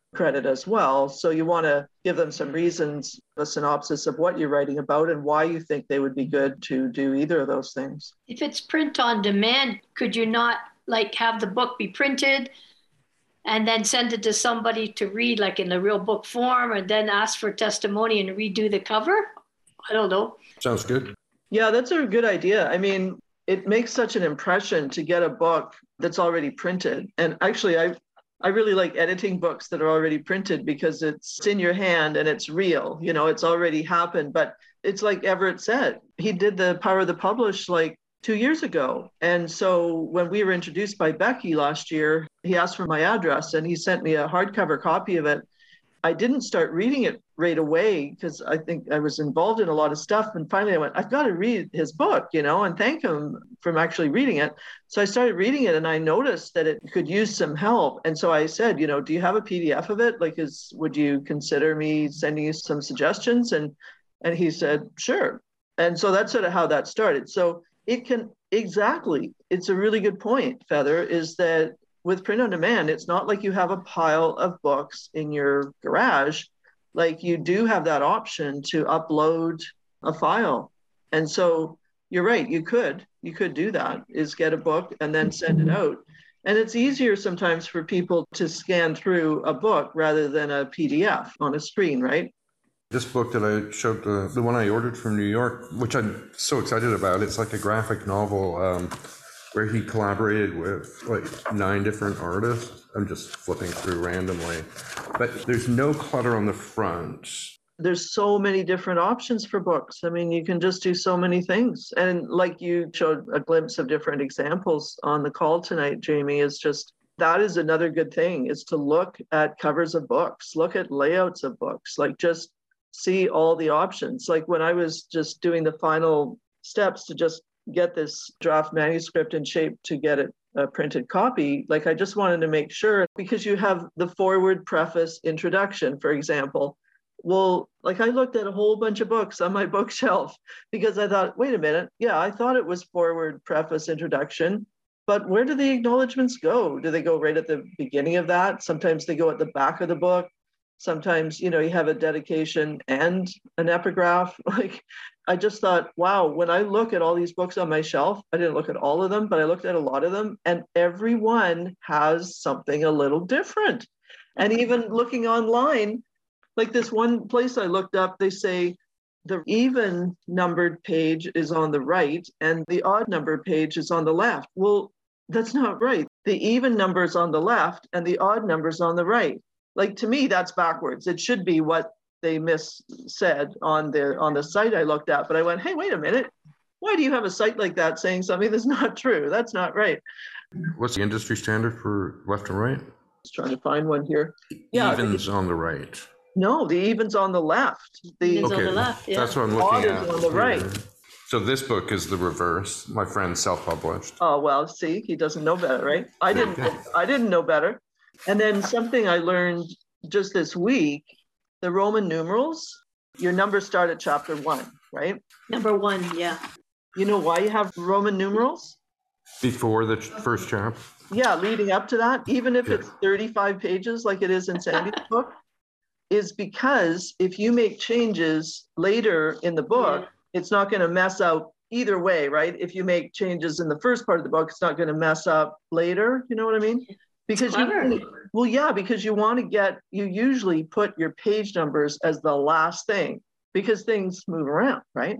credit as well. So you want to give them some reasons, a synopsis of what you're writing about and why you think they would be good to do either of those things. If it's print on demand, could you not like have the book be printed and then send it to somebody to read like in the real book form and then ask for testimony and redo the cover? I don't know. Sounds good. Yeah, that's a good idea. I mean, it makes such an impression to get a book that's already printed. And actually, I I really like editing books that are already printed because it's in your hand and it's real. You know, it's already happened. But it's like Everett said, he did the Power of the Publish like two years ago. And so when we were introduced by Becky last year, he asked for my address and he sent me a hardcover copy of it. I didn't start reading it right away because I think I was involved in a lot of stuff. And finally I went, I've got to read his book, you know, and thank him for actually reading it. So I started reading it and I noticed that it could use some help. And so I said, you know, do you have a P D F of it? Like, is, would you consider me sending you some suggestions? And, and he said, sure. And so that's sort of how that started. So it can, exactly, it's a really good point, Feather, is that with print on demand, it's not like you have a pile of books in your garage. Like you do have that option to upload a file. And so you're right, you could, you could do that, is get a book and then send it out. And it's easier sometimes for people to scan through a book rather than a P D F on a screen, right? This book that I showed, the, the one I ordered from New York, which I'm so excited about, it's like a graphic novel um, where he collaborated with like nine different artists. I'm just flipping through randomly, but there's no clutter on the front. There's so many different options for books. I mean, you can just do so many things. And like you showed a glimpse of different examples on the call tonight, Jamie, is just, that is another good thing, is to look at covers of books, look at layouts of books, like just see all the options. Like when I was just doing the final steps to just get this draft manuscript in shape to get it a printed copy, like I just wanted to make sure, because you have the forward, preface, introduction, for example. Well, like I looked at a whole bunch of books on my bookshelf because I thought, wait a minute, yeah, I thought it was forward, preface, introduction, but where do the acknowledgements go? Do they go right at the beginning of that? Sometimes they go at the back of the book. Sometimes, you know, you have a dedication and an epigraph. Like, I just thought, wow, when I look at all these books on my shelf, I didn't look at all of them, but I looked at a lot of them, and every one has something a little different. And even looking online, like this one place I looked up, they say the even numbered page is on the right and the odd numbered page is on the left. Well, that's not right. The even number is on the left and the odd number is on the right. Like, to me, that's backwards. It should be what they mis said on the on the site I looked at. But I went, hey, wait a minute. Why do you have a site like that saying something that's not true? That's not right. What's the industry standard for left and right? Just trying to find one here. Yeah, Evens on the right. No, the even's on the left. The okay, on the left, yeah. That's what I'm looking at. On the right. So this book is the reverse. My friend self-published. Oh, well, see, he doesn't know better, right? I didn't. I didn't know better. And then something I learned just this week, the Roman numerals, your numbers start at chapter one, right? Number one, yeah. You know why you have Roman numerals? Before the first chapter? Yeah, leading up to that, even if yeah. it's thirty-five pages like it is in Sandy's book, is because if you make changes later in the book, yeah. it's not going to mess up either way, right? If you make changes in the first part of the book, it's not going to mess up later. You know what I mean? Because you, well, yeah, because you want to get, you usually put your page numbers as the last thing because things move around, right?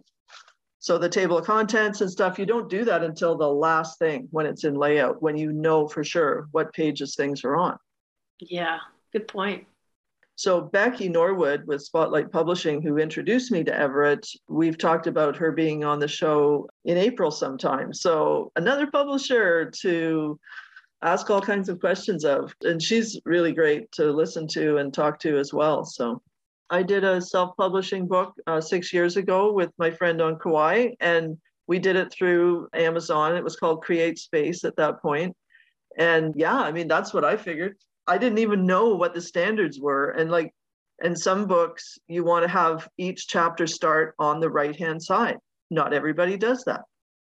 So the table of contents and stuff, you don't do that until the last thing when it's in layout, when you know for sure what pages things are on. Yeah, good point. So Becky Norwood with Spotlight Publishing, who introduced me to Everett, we've talked about her being on the show in April sometime. So another publisher to ask all kinds of questions of, and she's really great to listen to and talk to as well. So I did a self-publishing book uh, six years ago with my friend on Kauai, and we did it through Amazon. It was called Create Space at that point. And yeah, I mean, that's what I figured. I didn't even know what the standards were. And like, in some books, you want to have each chapter start on the right-hand side. Not everybody does that.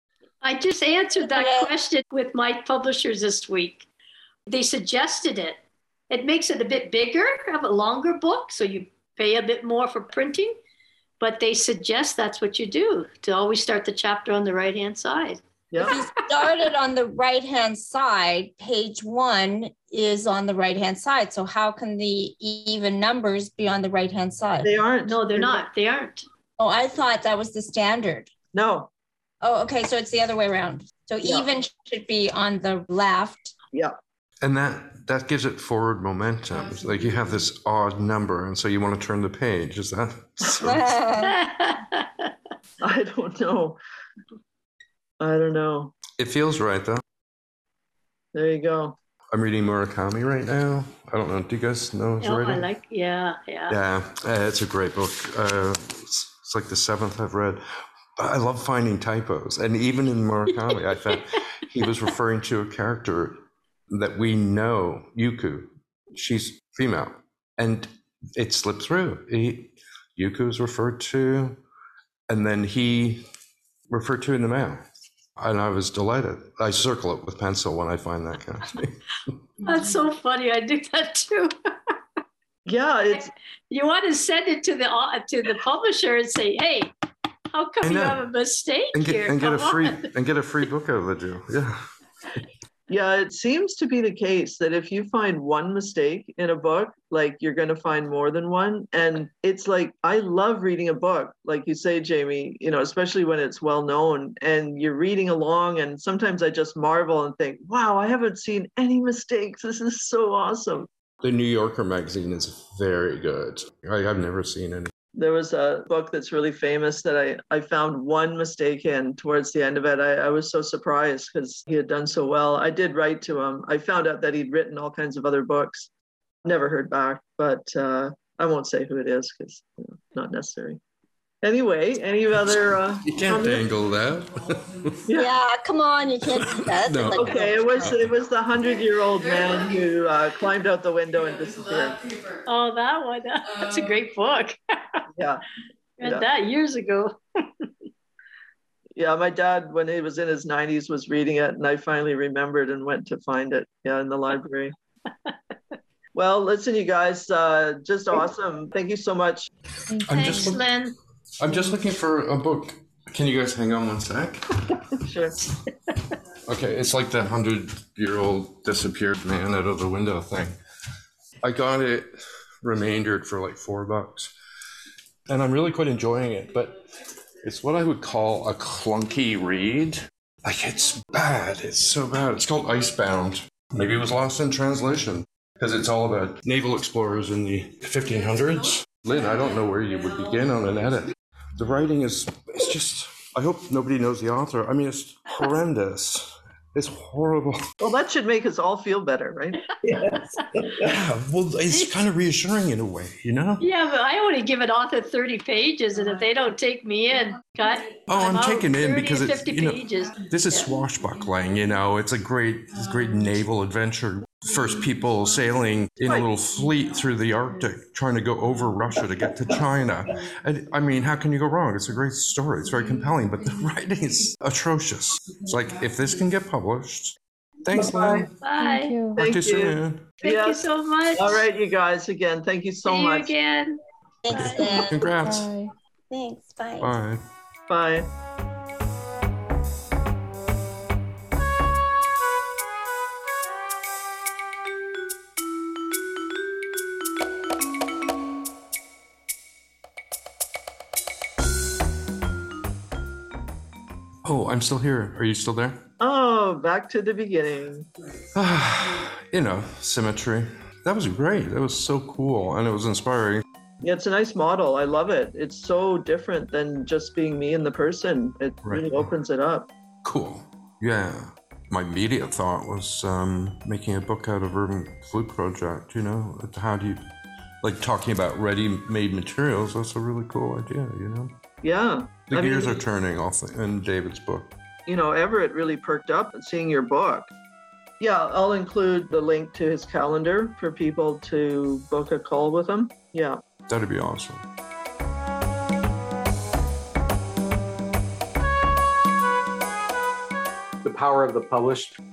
I just answered that question with my publishers this week. They suggested it. It makes it a bit bigger, have a longer book, so you pay a bit more for printing. But they suggest that's what you do, to always start the chapter on the right-hand side. If you started on the right-hand side, page one is on the right-hand side. So how can the even numbers be on the right-hand side? They aren't. No, they're not. They aren't. Oh, I thought that was the standard. No. Oh, okay. So it's the other way around. So Yeah. even should be on the left. Yeah. And that that gives it forward momentum. It's like you have this odd number, and so you want to turn the page. Is that? So, I don't know. I don't know. it feels right, though. There you go. I'm reading Murakami right now. I don't know. Do you guys know his Oh, writing? I like, yeah, yeah. Yeah, uh, it's a great book. Uh, it's, it's like the seventh I've read. I love finding typos. And even in Murakami, I found he was referring to a character that we know, Yuku. She's female. And it slipped through. He, Yuku is referred to, and then he referred to in the mail. And I was delighted. I circle it with pencil when I find that kind of thing. That's so funny. I do that too. Yeah, it's You want to send it to the uh, to the publisher and say, "Hey, how come I you know. have a mistake And get, here?" and get a Come free on." and get a free book out of the deal. Yeah. yeah, it seems to be the case that if you find one mistake in a book, like you're going to find more than one. And it's like, I love reading a book, like you say, Jamie, you know, especially when it's well known and you're reading along. And sometimes I just marvel and think, wow, I haven't seen any mistakes. This is so awesome. The New Yorker magazine is very good. I, I've never seen any. There was a book that's really famous that I, I found one mistake in towards the end of it. I, I was so surprised because he had done so well. I did write to him. I found out that he'd written all kinds of other books. Never heard back, but uh, I won't say who it is because you know, not necessary. Anyway, any other? Uh, You can't comments? dangle that. Yeah. Yeah, come on, you can't do that. No. Like, Okay, it was it was the hundred-year-old man who uh, climbed out the window and disappeared. Oh, that one. That's a great book. Yeah. Read Yeah. that years ago. Yeah, my dad, when he was in his nineties, was reading it, and I finally remembered and went to find it. Yeah, in the library. Well, listen, you guys, uh, just awesome. Thank you so much. I'm Thanks, just look- Lynn. I'm just looking for a book. Can you guys hang on one sec? Sure. Okay, it's like the hundred-year-old disappeared man out of the window thing. I got it remaindered for like four bucks, and I'm really quite enjoying it. But it's what I would call a clunky read. Like it's bad. It's so bad. It's called Icebound. Maybe it was lost in translation because it's all about naval explorers in the fifteen hundreds. Lynn, I don't know where you would begin on an edit. The writing is, it's just, I hope nobody knows the author. I mean, it's horrendous. It's horrible. Well, that should make us all feel better, right? Yes. Yeah, well, it's kind of reassuring in a way, you know? Yeah, but I only give an author thirty pages, and if they don't take me in, cut. Oh, I'm out taken in thirty because or it's, fifty you know, pages. this is swashbuckling, you know, it's a great, it's a great naval adventure. First people sailing in a little fleet through the Arctic, trying to go over Russia to get to China. And I mean, how can you go wrong? It's a great story. It's very compelling, but the writing is atrocious. It's like, if this can get published, thanks, Lynn. Bye. Thank you. Talk to Thank you you. soon. Thank you Yes. so much. All right, you guys, again, thank you so See you much. again. thanks, Bye. Dan. Congrats. Bye. Thanks. Bye. Bye. Bye. Oh, I'm still here. Are you still there? Oh, back to the beginning. You know, symmetry. That was great. That was so cool. And it was inspiring. Yeah, it's a nice model. I love it. It's so different than just being me and the person. It Right. really opens it up. Cool. Yeah. My immediate thought was um, making a book out of Urban Flute Project, you know? How do you, like talking about ready-made materials, that's a really cool idea, you know? Yeah. The I gears mean, are turning off in David's book. you know, Everett really perked up at seeing your book. Yeah, I'll include the link to his calendar for people to book a call with him. Yeah. That'd be awesome. The power of the published